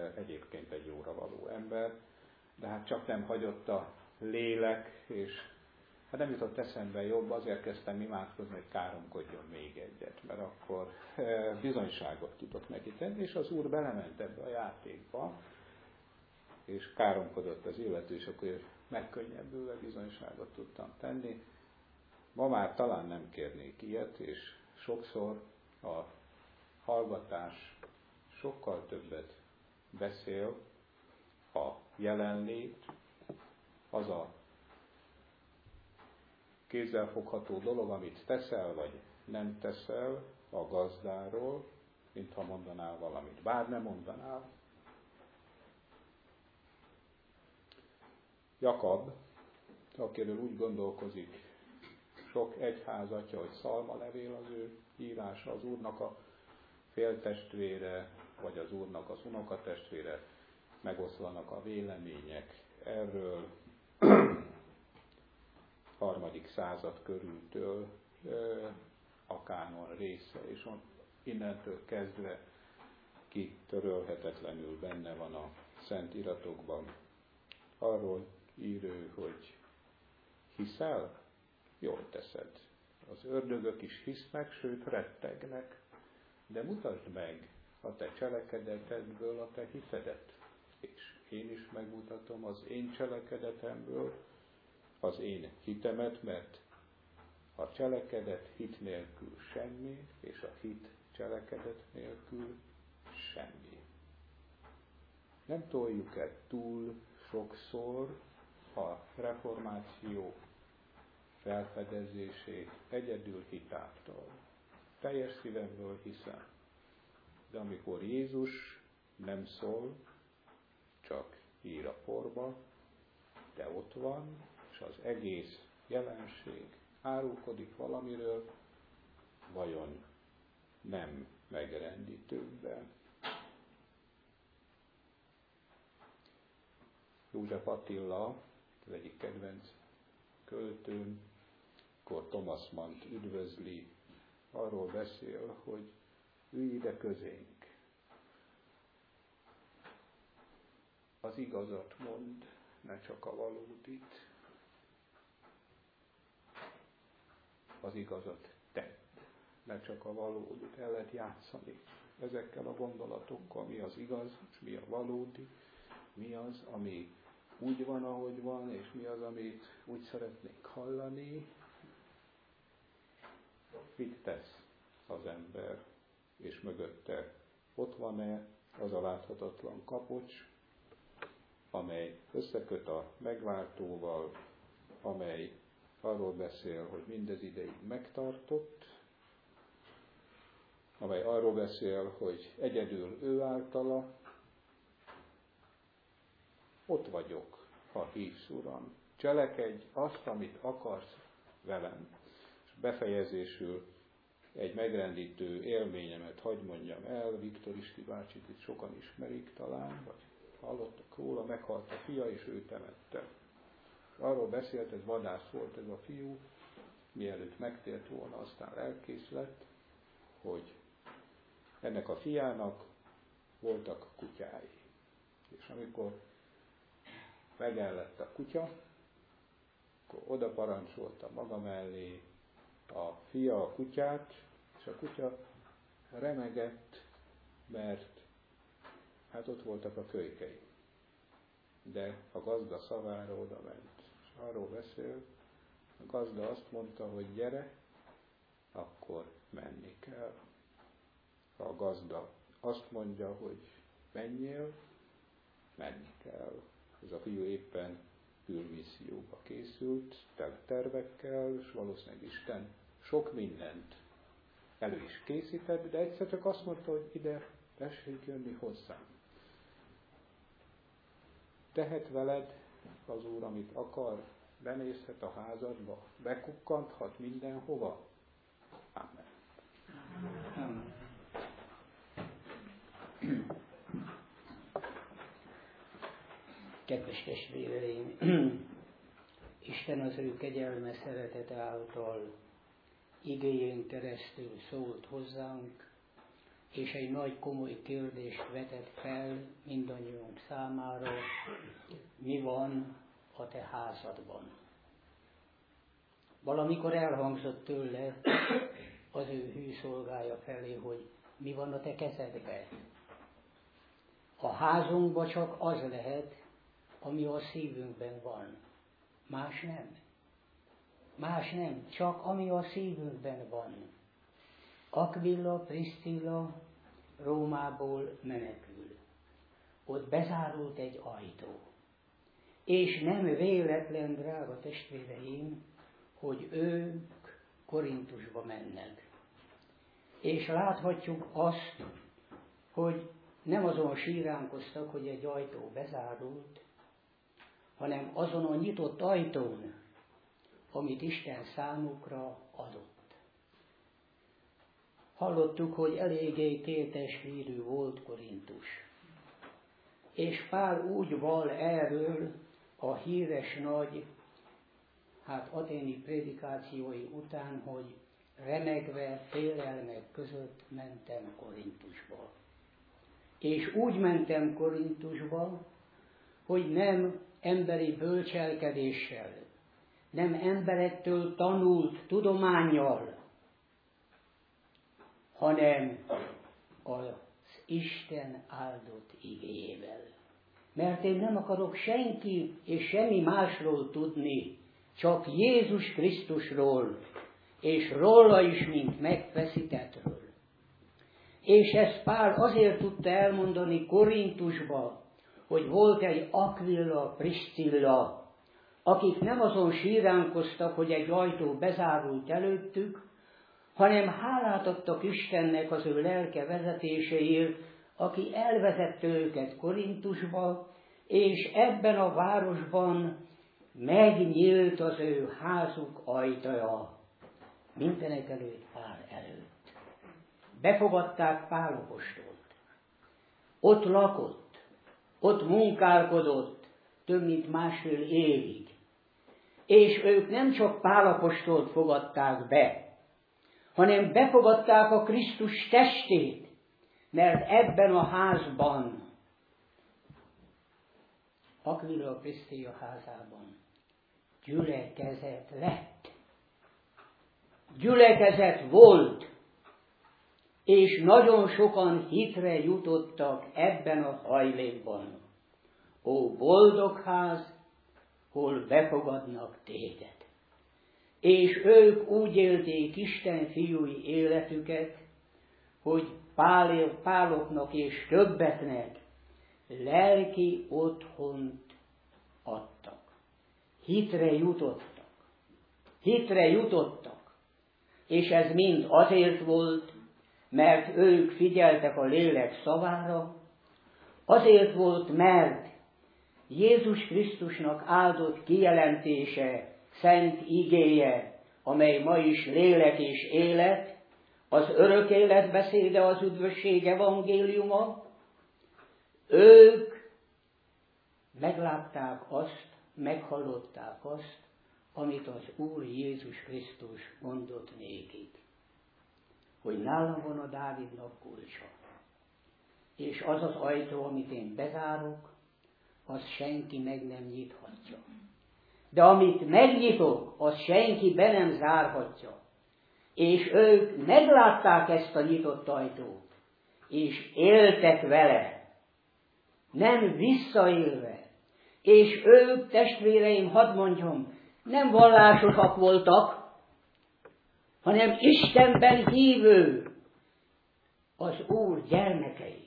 egyébként egy jóra való ember, de hát csak nem hagyott a lélek, és Hát nem jutott eszembe jobb, azért kezdtem imádkozni, hogy káromkodjon még egyet, mert akkor bizonyságot tudok neki tenni, és az Úr belement ebbe a játékba, és káromkodott az illető, és akkor megkönnyebbülve bizonyságot tudtam tenni. Ma már talán nem kérnék ilyet, és sokszor a hallgatás sokkal többet beszél, a jelenlét, az a kézzelfogható dolog, amit teszel, vagy nem teszel a gazdáról, mintha mondanál valamit, bár nem mondanál. Jakab, akiről úgy gondolkozik sok egyházatja, hogy szalmalevél az ő írása, az Úrnak a féltestvére, vagy az Úrnak az unokatestvére, megoszlanak a vélemények erről. 3. század körültől a kánon része, és innentől kezdve kitörölhetetlenül benne van a szent iratokban. Arról ír ő, hogy hiszel? Jól teszed. Az ördögök is hisznek, sőt rettegnek, de mutasd meg a te cselekedetedből a te hitedet, és én is megmutatom az én cselekedetemből az én hitemet, mert a cselekedet hit nélkül semmi, és a hit cselekedet nélkül semmi. Nem toljuk el túl sokszor a reformáció felfedezését egyedül hitáltal. Teljes szívemből hiszem. De amikor Jézus nem szól, csak ír a porba, de ott van, és az egész jelenség árulkodik valamiről, vajon nem megrendítőbben. József Attila, az egyik kedvenc költőm, akkor Thomas Mannt üdvözli, arról beszél, hogy ülj ide közénk. Az igazat mondd, ne csak a valódit. Az igazat tedd, ne csak a valódit. El lehet játszani ezekkel a gondolatokkal, mi az igaz, és mi a valódi, mi az, ami úgy van, ahogy van, és mi az, amit úgy szeretnénk hallani. Mit tesz az ember, és mögötte ott van-e az a láthatatlan kapocs, amely összeköt a megváltóval, amely arról beszél, hogy mindez ideig megtartott, amely arról beszél, hogy egyedül ő általa, ott vagyok, ha hívsz, Uram. Cselekedj azt, amit akarsz velem. És befejezésül egy megrendítő élményemet hadd mondjam el, Viktor Isti bácsit itt sokan ismerik talán, vagy hallottak róla, meghalt a fia, és ő temette. Arról beszélt, ez vadász volt ez a fiú, mielőtt megtért volna, aztán lelkész lett, hogy ennek a fiának voltak kutyái. És amikor megellett a kutya, akkor oda parancsolta maga mellé a fia a kutyát, és a kutya remegett, mert hát ott voltak a kölykei. De a gazda szavára oda ment. És arról beszél, a gazda azt mondta, hogy gyere, akkor menni kell. A gazda azt mondja, hogy menjél, menni kell. Ez a fiú éppen külmisszióba készült, tele tervekkel, és valószínűleg Isten sok mindent elő is készített, de egyszer csak azt mondta, hogy ide tessék jönni hozzám. Tehet veled az Úr, amit akar, benézhet a házadba, bekukkanthat mindenhova. Amen. Kedves testvéreim, Isten az ő kegyelme szeretete által igéjén keresztül szólt hozzánk, és egy nagy komoly kérdést vetett fel mindannyiunk számára, mi van a te házadban? Valamikor elhangzott tőle az ő hű szolgája felé, hogy mi van a te kezedben. A házunkban csak az lehet, ami a szívünkben van. Más nem. Más nem, csak ami a szívünkben van. Aquila, Priscilla Rómából menekül. Ott bezárult egy ajtó. És nem véletlen, drága testvéreim, hogy ők Korintusba mennek. És láthatjuk azt, hogy nem azon síránkoztak, hogy egy ajtó bezárult, hanem azon a nyitott ajtón, amit Isten számukra adott. Hallottuk, hogy eléggé kétesvírű volt Korintus. És Pál úgy val erről a híres nagy, aténi prédikációi után, hogy remegve, félelmek között mentem Korintusba. És úgy mentem Korintusba, hogy nem emberi bölcselkedéssel, nem emberektől tanult tudománnyal, hanem az Isten áldott igéjével. Mert én nem akarok senki és semmi másról tudni, csak Jézus Krisztusról, és róla is, mint megfeszítettről. És ezt Pál azért tudta elmondani Korintusba, hogy volt egy Aquila, Priscilla, akik nem azon síránkoztak, hogy egy ajtó bezárult előttük, hanem hálát adtak Istennek az ő lelke vezetéséért, aki elvezette őket Korintusba, és ebben a városban megnyílt az ő házuk ajtaja, mindenekelőtt Pál előtt. Befogadták Pál apostolt. Ott lakott, ott munkálkodott több mint 1,5 évig. És ők nem csak Pál apostolt fogadták be, hanem befogadták a Krisztus testét, mert ebben a házban, Aquila Priscilla házában gyülekezet lett. Gyülekezet volt, és nagyon sokan hitre jutottak ebben a hajlékban. Ó, boldog ház, hol befogadnak téged. És ők úgy élték Isten fiúi életüket, hogy Páloknak és többeknek lelki otthont adtak. Hitre jutottak. Hitre jutottak. És ez mind azért volt, mert ők figyeltek a lélek szavára, azért volt, mert Jézus Krisztusnak áldott kijelentése, szent igéje, amely ma is lélek és élet, az örök élet beszéde, az üdvösség evangéliuma, ők meglátták azt, meghallották azt, amit az Úr Jézus Krisztus mondott nékik, hogy nálam van a Dávidnak kulcsa, és az az ajtó, amit én bezárok, az senki meg nem nyithatja. De amit megnyitok, az senki be nem zárhatja. És ők meglátták ezt a nyitott ajtót, és éltek vele, nem visszaélve. És ők, testvéreim, hadd mondjam, nem vallásosak voltak, hanem Istenben hívő, az Úr gyermekei.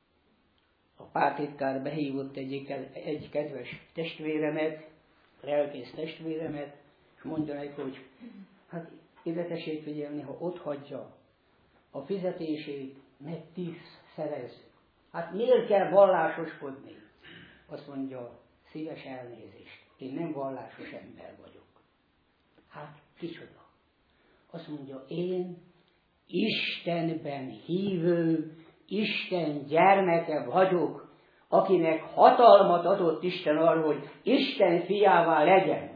A pártitkár behívott egy kedves testvéremet, lelkész testvéremet, és mondja neki, hogy ide tessék figyelni, ha ott hagyja a fizetését, meg 10 szerez. Miért kell vallásoskodni? Azt mondja, szíves elnézést, én nem vallásos ember vagyok. Kicsoda? Azt mondja, én Istenben hívő, Isten gyermeke vagyok, akinek hatalmat adott Isten arra, hogy Isten fiává legyen.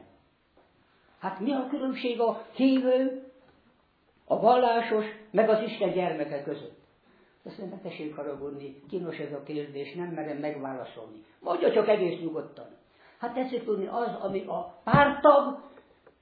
Mi a különbség a hívő, a vallásos, meg az Isten gyermeke között? Azt mondja, ne tessék haragudni, kínos ez a kérdés, nem merem megválaszolni. Mondja csak egész nyugodtan. Tessék tudni, az, ami a párttag,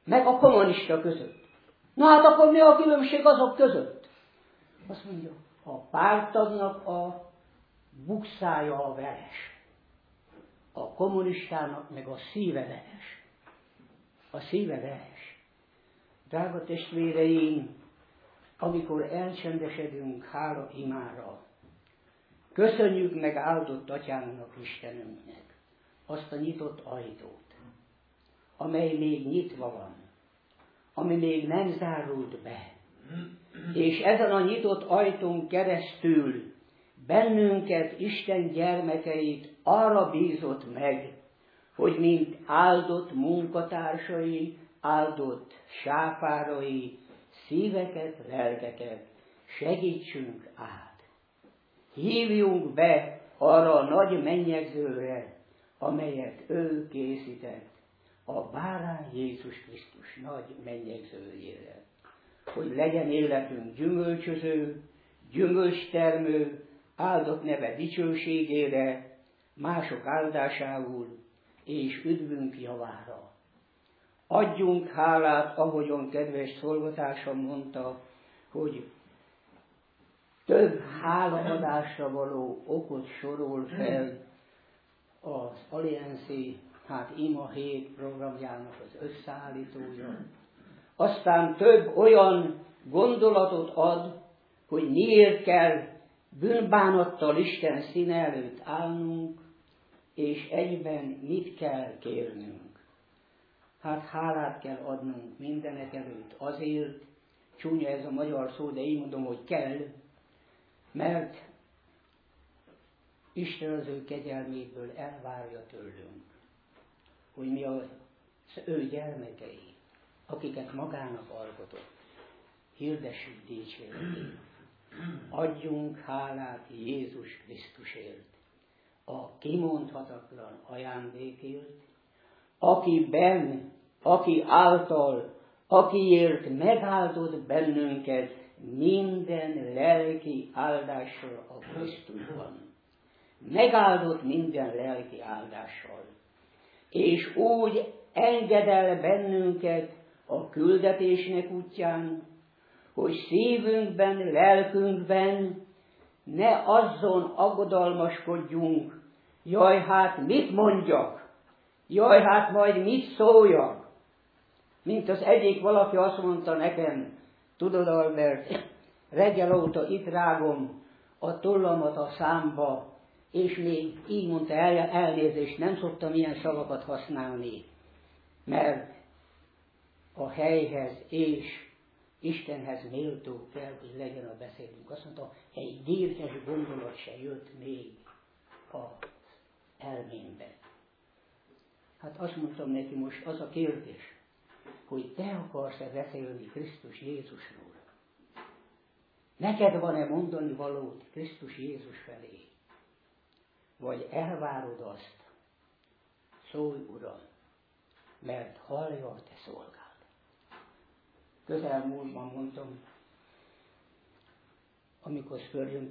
meg a kommunista között. Na hát akkor mi a különbség azok között? Azt mondja, a párttagnak a bukszája a veres. A kommunistának meg a szíve veres. A szíve veres. Drága testvéreim, amikor elcsendesedünk hála imára, köszönjük meg áldott Atyánknak, Istenünknek azt a nyitott ajtót, amely még nyitva van, ami még nem zárult be. És ezen a nyitott ajtón keresztül bennünket, Isten gyermekeit arra bízott meg, hogy mint áldott munkatársai, áldott sáfárai, szíveket, lelkeket segítsünk át. Hívjunk be arra a nagy mennyegzőre, amelyet ő készített, a bárány Jézus Krisztus nagy mennyegzőjére, hogy legyen életünk gyümölcsöző, gyümölcstermő, áldott neve dicsőségére, mások áldásául és üdvünk javára. Adjunk hálát, ahogyan kedves szolgatársam mondta, hogy több hálaadásra való okot sorol fel az Allianci, ima hét programjának az összeállítója. Aztán több olyan gondolatot ad, hogy miért kell bűnbánattal Isten színe előtt állnunk, és egyben mit kell kérnünk. Hát hálát kell adnunk mindenek előtt azért, csúnya ez a magyar szó, de így mondom, hogy kell, mert Isten az ő kegyelméből elvárja tőlünk, hogy mi az ő gyermekei, akiket magának alkotott, hirdessük dicséretét. Adjunk hálát Jézus Krisztusért, a kimondhatatlan ajándékért, aki által, akiért megáldott bennünket minden lelki áldással a Krisztusban. Megáldott minden lelki áldással. És úgy engedel bennünket a küldetésnek útján, hogy szívünkben, lelkünkben ne azzon aggodalmaskodjunk, jaj, hát mit mondjak, jaj, hát majd mit szóljak. Mint az egyik valaki azt mondta nekem, tudod, Albert, reggel óta itt rágom a tollamat a számba, és még így mondta, elnézést, nem szoktam ilyen szavakat használni, mert a helyhez és Istenhez méltó kell, hogy legyen a beszédünk. Azt mondta, egy dirhes gondolat se jött még az elmémbe. Hát azt mondtam neki, most az a kérdés, hogy te akarsz-e beszélni Krisztus Jézusról? Neked van-e mondani valót Krisztus Jézus felé? Vagy elvárod azt? Szólj, Uram, mert hallja a te szolgád. Közelmúltban mondtam, amikor Spurgeon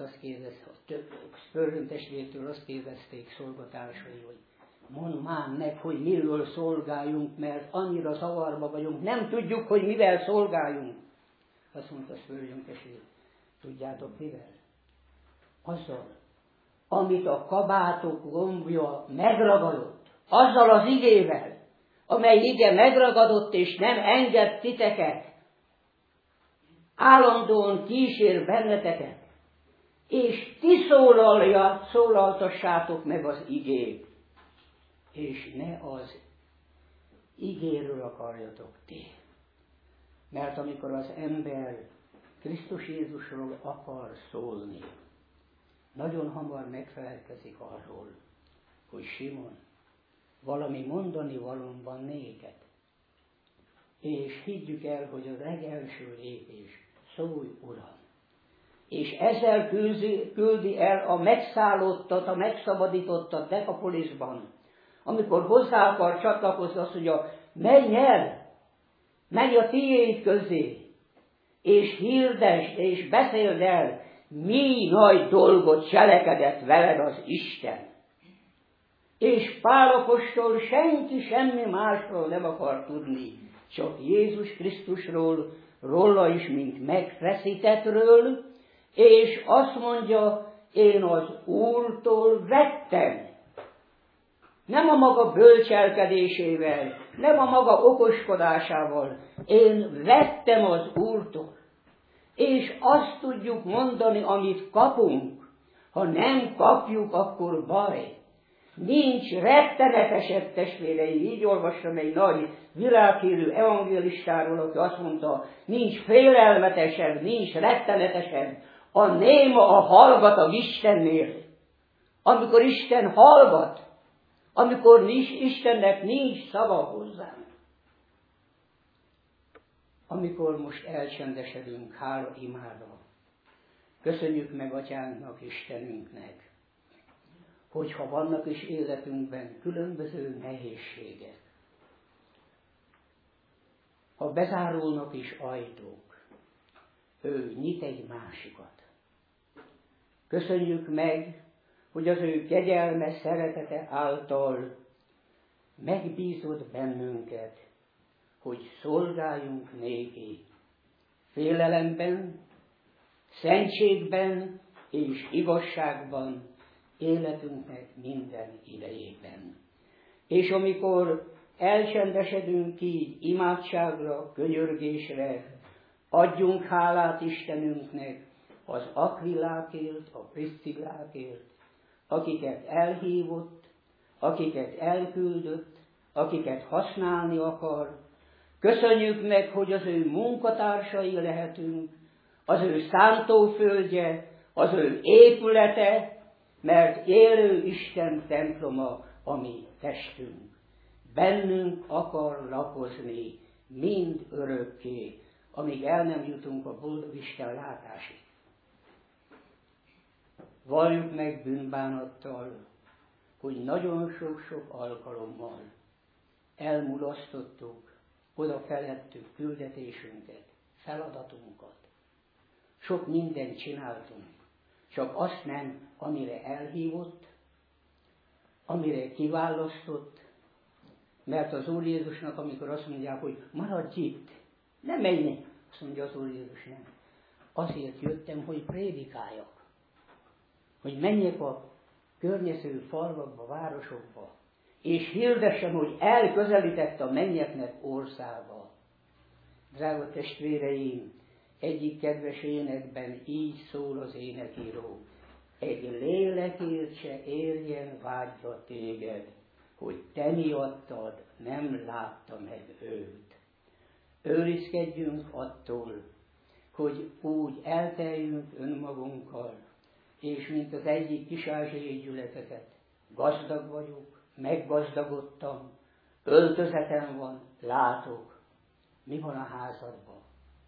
testvértől azt kérdezték szolgatársai, hogy mondd már meg, hogy miről szolgáljunk, mert annyira zavarba vagyunk, nem tudjuk, hogy mivel szolgáljunk. Azt mondta Spurgeon testvér, tudjátok mivel? Azzal, amit a kabátok gombja megragadott, azzal az igével, amely ige megragadott és nem enged titeket, állandóan kísér benneteket, és ti szólaltassátok meg az igét, és ne az igéről akarjatok ti. Mert amikor az ember Krisztus Jézusról akar szólni, nagyon hamar megfelelkezik arról, hogy Simon, valami mondani valóban néked. És higgyük el, hogy a legelső lépés, szólj, Uram. És ezzel küldi el a megszállottat, a megszabadítottat Dekapolisban. Amikor hozzá akar csatlakozni, azt mondja, menj el, menj a tiéd közé, és hirdesd, és beszéld el, mi nagy dolgot cselekedett veled az Isten. És Pál apostol senki semmi másról nem akar tudni, csak Jézus Krisztusról, róla is, mint megfeszítettről, és azt mondja, én az Úrtól vettem. Nem a maga bölcselkedésével, nem a maga okoskodásával, én vettem az Úrtól. És azt tudjuk mondani, amit kapunk. Ha nem kapjuk, akkor baj. Nincs rettenetesebb, testvéreim, így olvastam egy nagy világhírű evangélistáról, aki azt mondta, nincs félelmetesebb, nincs rettenetesebb, a néma, a hallgatag Istennél. Amikor Isten hallgat, amikor Istennek nincs szava hozzánk. Amikor most elcsendesedünk, hála imára, köszönjük meg Atyánknak, Istenünknek, hogyha vannak is életünkben különböző nehézségek, ha bezárulnak is ajtók, ő nyit egy másikat. Köszönjük meg, hogy az ő kegyelme, szeretete által megbízott bennünket, hogy szolgáljunk néki félelemben, szentségben és igazságban életünknek minden idejében. És amikor elcsendesedünk így imádságra, könyörgésre, adjunk hálát Istenünknek az Akvilákért, a Priszcillákért, akiket elhívott, akiket elküldött, akiket használni akar. Köszönjük meg, hogy az ő munkatársai lehetünk, az ő szántóföldje, az ő épülete, mert élő Isten temploma a mi testünk. Bennünk akar lakozni mind örökké, amíg el nem jutunk a boldog Isten látásig. Valljuk meg bűnbánattal, hogy nagyon sok-sok alkalommal elmulasztottuk, oda felettük küldetésünket, feladatunkat. Sok mindent csináltunk, csak azt nem, amire elhívott, amire kiválasztott, mert az Úr Jézusnak, amikor azt mondják, hogy maradj itt, ne menj, azt mondja az Úr Jézus, nem. Azért jöttem, hogy prédikáljak, hogy menjek a környező falvakba, városokba, és hirdessem, hogy elközelített a mennyeknek országa. Drága testvéreim, egyik kedves énekben így szól az énekíró: egy lélekért se érjen vágyra téged, hogy te miattad nem látta meg őt. Őrizkedjünk attól, hogy úgy elteljünk önmagunkkal, és mint az egyik kis-ázsiai gyülekezet, gazdag vagyok, meggazdagodtam, öltözetem van, látok, mi van a házadban.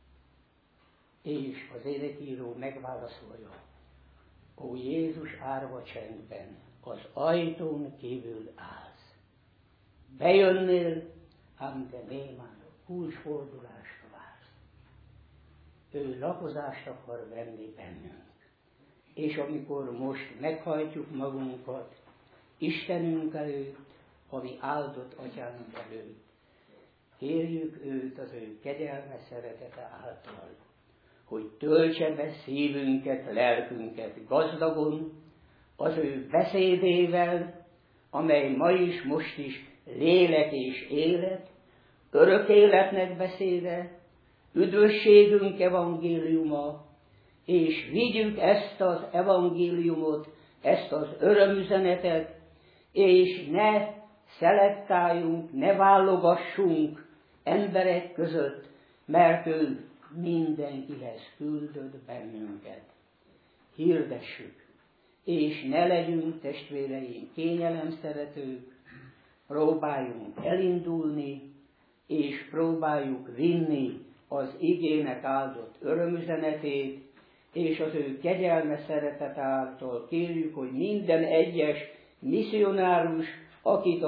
És az énekíró megválaszolja: ó Jézus, árva csendben, az ajtón kívül állsz. Bejönnél, ám te némán kulcsfordulásra vársz. Ő lakozást akar venni bennünk. És amikor most meghajtjuk magunkat Istenünk előtt, a mi áldott Atyánk előtt, kérjük őt az ő kegyelme, szeretete által, hogy töltse be szívünket, lelkünket gazdagon az ő beszédével, amely ma is, most is lélek és élet, örök életnek beszéde, üdvösségünk evangéliuma, és vigyük ezt az evangéliumot, ezt az örömüzenetet, és ne szelektáljunk, ne válogassunk emberek között, mert ő mindenkihez küldött bennünket. Hirdessük, és ne legyünk, testvéreim, kényelemszeretők, próbáljunk elindulni, és próbáljuk vinni az igének áldott örömüzenetét, és az ő kegyelme, szeretet által kérjük, hogy minden egyes misszionárus, akik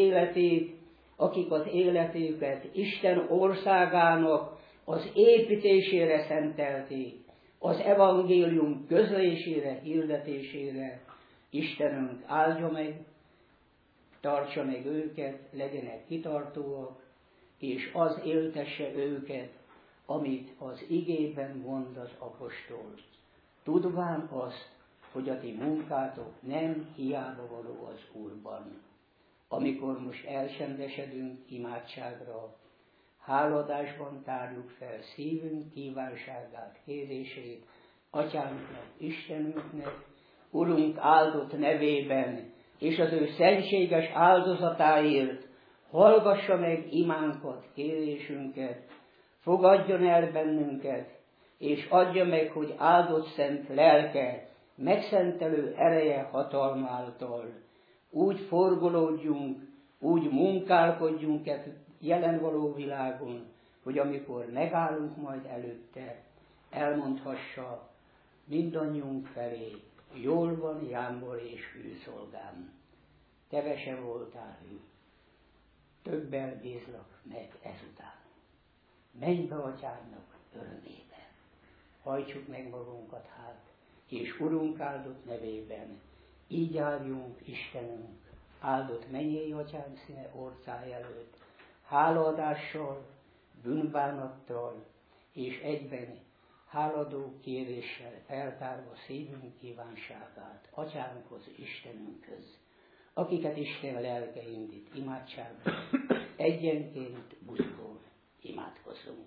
az életüket Isten országának az építésére szentelték, az evangélium közlésére, hirdetésére, Istenünk áldja meg, tartsa meg őket, legyenek kitartóak, és az éltesse őket, amit az igében mond az apostol. Tudván azt, hogy a ti munkátok nem hiába való az Úrban. Amikor most elcsendesedünk imádságra, háladásban tárjuk fel szívünk kívánságát, kérését, Atyánknak, Istenünknek, Urunk áldott nevében, és az ő szentséges áldozatáért hallgassa meg imánkat, kérésünket, fogadjon el bennünket, és adja meg, hogy áldott szent lelke, megszentelő ereje hatalmáltal úgy forgolódjunk, úgy munkálkodjunk jelen való világon, hogy amikor megállunk majd előtte, elmondhassa mindannyiunk felé, jól van, jámbor és hűszolgám. Kevese voltál hű, többel bízlak meg ezután. Menj be Atyának örömébe. Hajtsuk meg magunkat hát, és Urunk áldott nevében így járjunk Istenünk, áldott mennyei Atyánk színe orcája előtt, hálaadással, bűnbánattal, és egyben háladó kéréssel feltárva szívünk kívánságát Atyánkhoz, Istenünkhöz, akiket Isten lelke indít imádságba, egyenként buzgón imádkozzunk.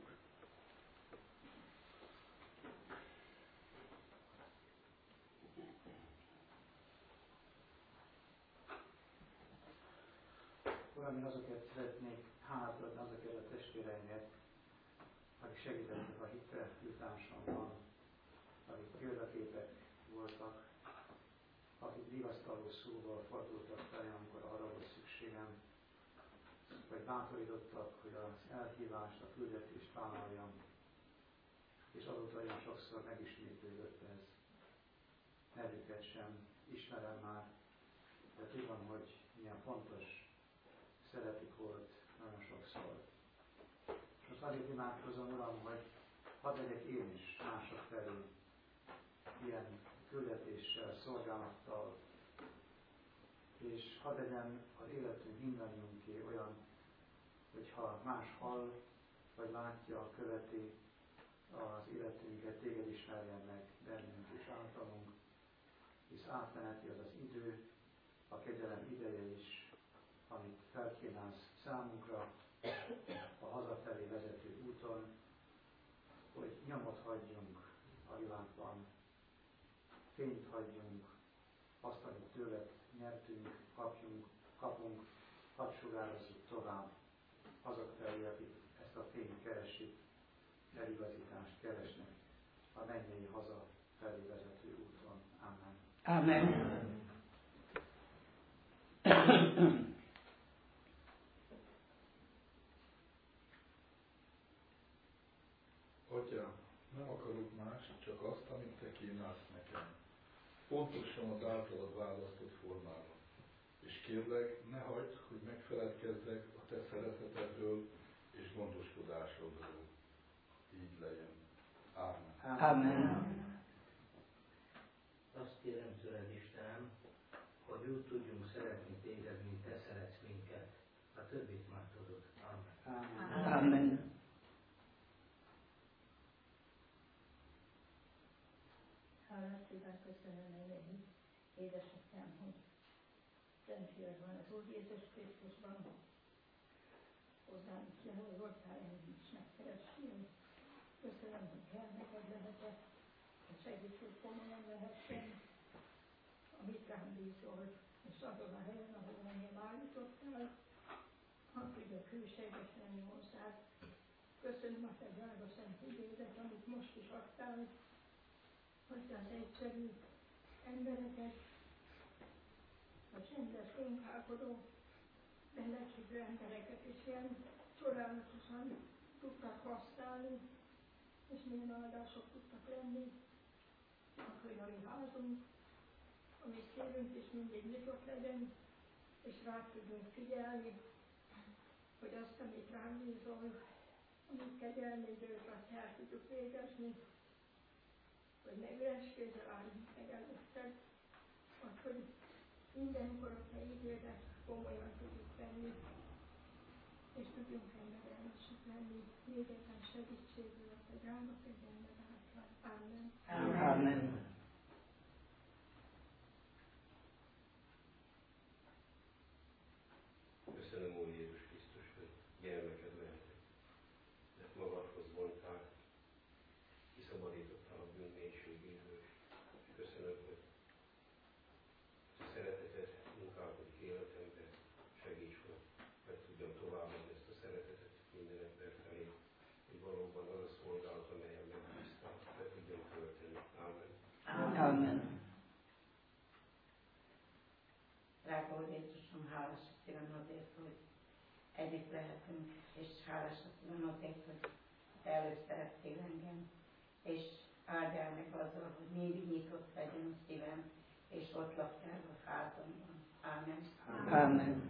Uram, én azokért szeretnék hálát adni azokért a testvéreimért, akik segítettek a hitre jutásomban, akik példaképek voltak, akik vigasztaló szóval fordultak fel, amikor arra volt szükségem, vagy bátorítottak, hogy az elhívást, a küldetést vállaljam, és azóta olyan sokszor megismétlődött ez. Nevüket sem ismerem már, de tudom, hogy milyen fontos szeretik volt nagyon sokszor. Most azért imádkozom, Uram, hogy hadd legyek én is mások felé ilyen küldetéssel, szolgálattal, és hadd legyen az életünk mindannyiunké olyan, hogyha más hall, vagy látja, követi az életünket, téged ismerjen meg bennünk és általunk, hisz átmeneti az az idő, a kegyelem ideje is, amit felkínálsz számunkra a hazafelé vezető úton, hogy nyomot hagyjunk a világban, fényt hagyjunk, azt, amit tőled nyertünk, kapunk, hadd sugározzuk tovább azok felé, akik ezt a fényt keresik, eligazítást keresnek a mennyei haza felé vezető úton. Amen. Amen. Atyám, nem akarok más, csak azt, amit te kínálsz nekem. Pontosan az általad választott formában. És kérlek, ne hagyd, hogy megfeledkezzek a te szeretetedről és gondoskodásodról. Így legyen. Ámen. Amen. Azt kérem tőled, Istenem, hogy úgy tudjunk szeretni téged, mint te szeretsz minket. A többit már tudod. Amen. Amen. Hálát szépen köszönöm én, édesatyám, hogy Szent Fiad van az Úr Jézus Krisztusban. Hozzám is javasoltál, engem is megkeressél. Köszönöm, hogy gyermeked lehetek, hogy segíts, hogy komolyan lehessen, amit rám bízol, és azon a helyen, ahol engem állítottál, hadd tudjak hűséges lenni hozzád. Köszönöm a te drága szent igédet, amit most is adtál, hogy az egyszerű embereket, a csendes, munkálkodó, belegségű embereket is ilyen csodálatosan tudtak használni, és milyen áldások tudtak lenni. A könyvai házunk, amit kérünk is mindig nyitott legyen, és rá tudjunk figyelni, hogy azt, amit rám bízol, amit kegyelmi időt azt el tudjuk végezni, hogy ne üres kézzel álljunk meg előtted, hogy mindenkor a te igédet komolyan tudjuk venni, és tudjunk engedelni élni, még egyen segítségül, hogy rának egyen megálltva. Amen. Amen. Köszönöm, Úr Jézus Krisztus, hogy gyermeked lehetek. Mert magadhoz vontál, kiszabadítottál a bűn mélységéből. És köszönöm, hogy a szeretetet munkálkodik életemben. Segíts, hogy meg tudjam továbbadni ezt a szeretetet minden ember felé, hogy valóban az a szolgálat, amelyen megbíztál, be tudjam tölteni. Amen. Amen. Drága Úr Jézusom, hálásak szívem azért, hogy együtt lehetünk, és hálásak szívem azért, hogy te előszerettél engem, és áldjál meg azzal, hogy mindig nyitott legyen a szívem, és ott laktál a házamban. Amen. Amen.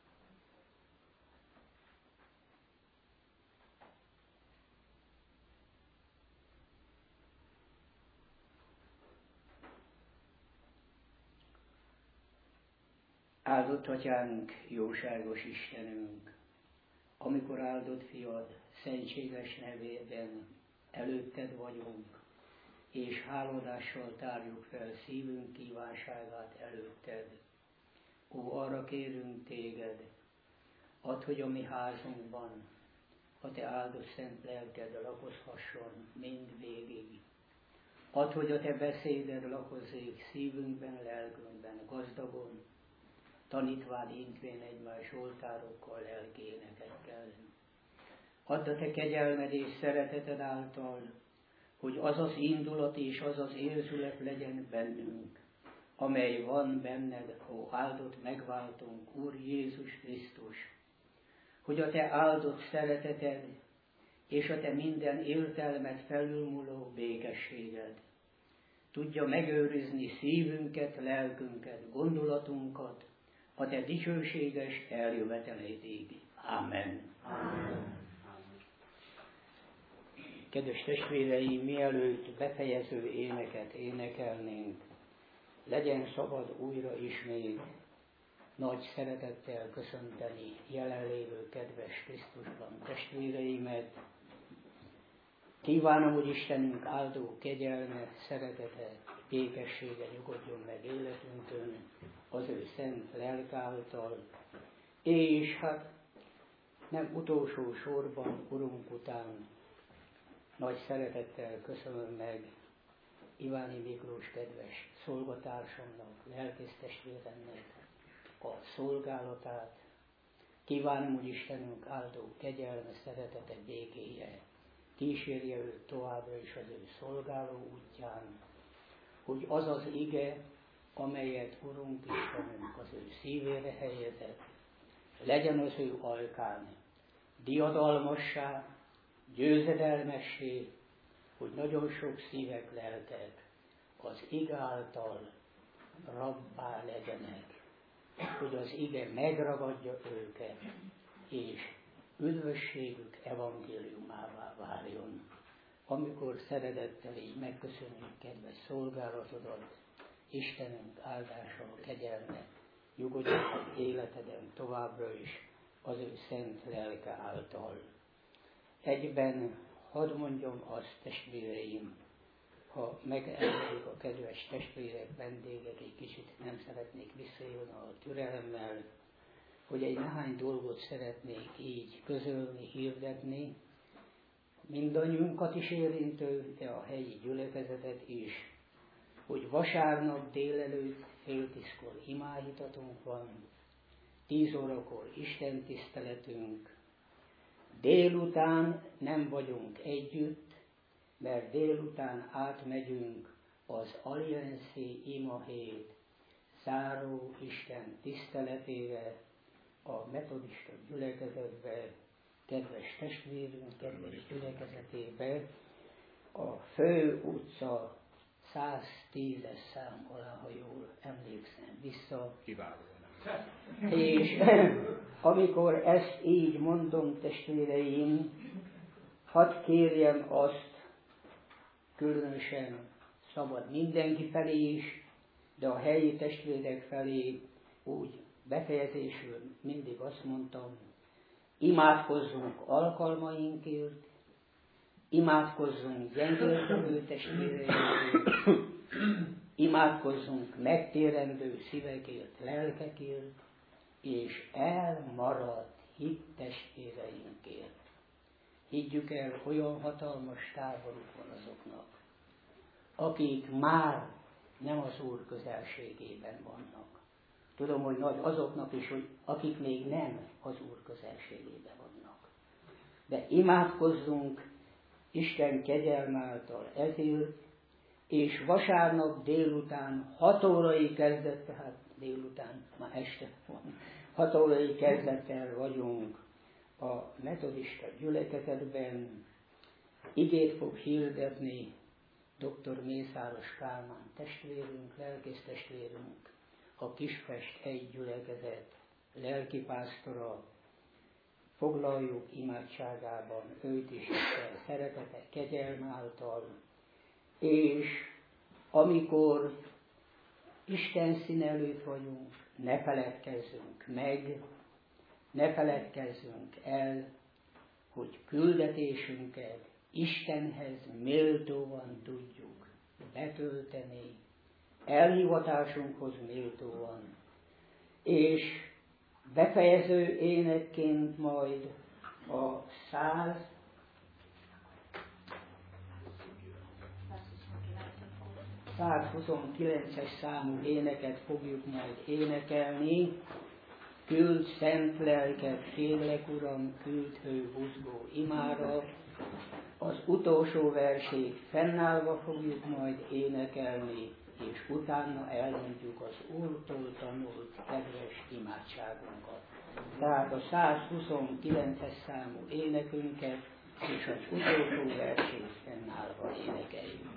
Áldott Atyánk, jóságos Istenünk, amikor áldott fiad szentséges nevében előtted vagyunk, és háladással tárjuk fel szívünk kívánságát előtted. Ó, arra kérünk téged, add, hogy a mi házunkban a te áldott szent lelked lakozhasson mindvégig. Add, hogy a te beszéded lakozzék szívünkben, lelkünkben gazdagon, tanítván intvén egymás oltárokkal, lelkénekekkel. Add a te kegyelmed és szereteted által, hogy az az indulat és az az érzület legyen bennünk, amely van benned, ó áldott megváltunk, Úr Jézus Krisztus, hogy a te áldott szereteted és a te minden értelmet felülmúló békességed tudja megőrizni szívünket, lelkünket, gondolatunkat, a te dicsőséges eljöveteleig. Amen. Amen. Kedves testvéreim, mielőtt befejező éneket énekelnénk, legyen szabad újra ismét nagy szeretettel köszönteni jelenlévő kedves Krisztusban testvéreimet. Kívánom, hogy Istenünk áldó kegyelme, szeretete, békessége nyugodjon meg életünkön az ő szent lelk által, és hát nem utolsó sorban Urunk után nagy szeretettel köszönöm meg Iváni Miklós kedves szolgatársamnak, lelkésztestvéremnek a szolgálatát. Kívánom, hogy Istenünk áldó kegyelme, szeretete, békéje kísérje őt továbbra is az ő szolgáló útján, hogy az az ige, amelyet Urunk Istenünk az ő szívére helyezett, legyen az ő ajkán diadalmassá, győzedelmessé, hogy nagyon sok szívek, lelkek az ige által rabbá legyenek, hogy az ige megragadja őket, és üdvösségük evangéliumává váljon. Amikor szeretettel így megköszönjük kedves szolgálatodat, Istenünk áldása, kegyelme nyugodjon meg életeden továbbra is az ő szent lelke által. Egyben hadd mondjam azt, testvéreim, ha megengedik a kedves testvérek, vendégek, egy kicsit nem szeretnék visszajönni a türelemmel, hogy egy néhány dolgot szeretnék így közölni, hirdetni, mindannyiunkat is érintő, de a helyi gyülekezetet is, hogy vasárnap délelőtt 9:30 imáhitatunk van, 10 órakor istentiszteletünk, délután nem vagyunk együtt, mert délután átmegyünk az Allianszi imahét záró Isten tiszteletére, a metodista gyülekezetbe, kedves testvérünk, kedves gyülekezetébe, a Fő utca 110-es szám alá, ha jól emlékszem vissza. Kiválóan. És amikor ezt így mondom, testvéreim, hadd kérjem azt, különösen szabad mindenki felé is, de a helyi testvérek felé úgy befejezésül mindig azt mondtam, imádkozzunk alkalmainkért, imádkozzunk gyengélkedő testvéreinkért, imádkozzunk megtérendő szívekért, lelkekért, és elmaradt hittestvéreinkért. Higgyük el, olyan hatalmas táboruk van azoknak, akik már nem az Úr közelségében vannak. Tudom, hogy nagy azoknak is, hogy akik még nem az Úr közelségében vannak. De imádkozzunk Isten kegyelme által ezért, és vasárnap délután 6 órai kezdet, tehát délután, már este van, 6 órai kezdettel vagyunk a metodista gyülekezetben. Igét fog hirdetni dr. Mészáros Kálmán testvérünk, lelkész testvérünk, a Kispest egy gyülekezet lelkipásztora. Foglaljuk imádságában őt is szeretete, kegyelme által, és amikor Isten szín előtt vagyunk, ne feledkezzünk meg, ne feledkezzünk el, hogy küldetésünket Istenhez méltóan tudjuk betölteni, elhivatásunkhoz méltóan, és befejező énekként majd a 129-es számú éneket fogjuk majd énekelni. Küld szent lelket, kérlek Uram, küld hő buzgó imára. Az utolsó versét fennállva fogjuk majd énekelni, és utána elmondjuk az Úrtól tanult kedves imádságunkat. Tehát a 129-es számú énekünket és az utolsó versét fennállva énekeljük.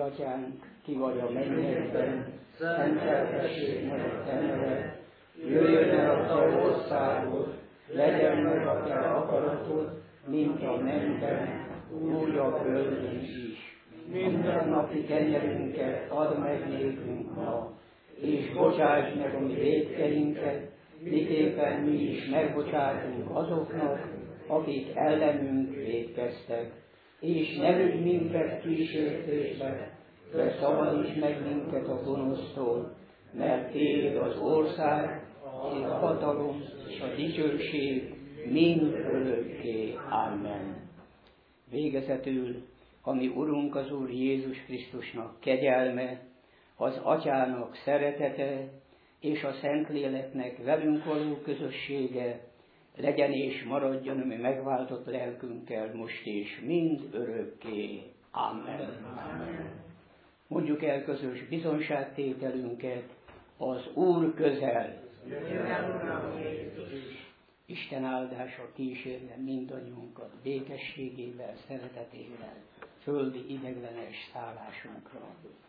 Atyánk, ki vagy a mennyekben, szenteltessék meg a te neved, jöjjön el a te országod, legyen meg a te akaratod, mint a mennyben, úgy a földön is. Minden napi kenyerünket add meg nékünk ma, és bocsáss meg a mi vétkeinket, miképpen mi is megbocsátunk azoknak, akik ellenünk vétkeztek. És ne vigy minket kísértésbe, de szabadíts meg minket a gonosztól, mert tiéd az ország, a hatalom és a dicsőség mind örökké. Amen. Végezetül, ami Urunk az Úr Jézus Krisztusnak kegyelme, az Atyának szeretete és a Szentléleknek velünk való közössége legyen és maradjon a mi megváltott lelkünkkel most és mind örökké. Amen. Mondjuk el közös bizonságtételünket, az Úr közel. Isten áldása kísérjen mindannyiunkat békességével, szeretetével, földi ideglenes szállásunkra.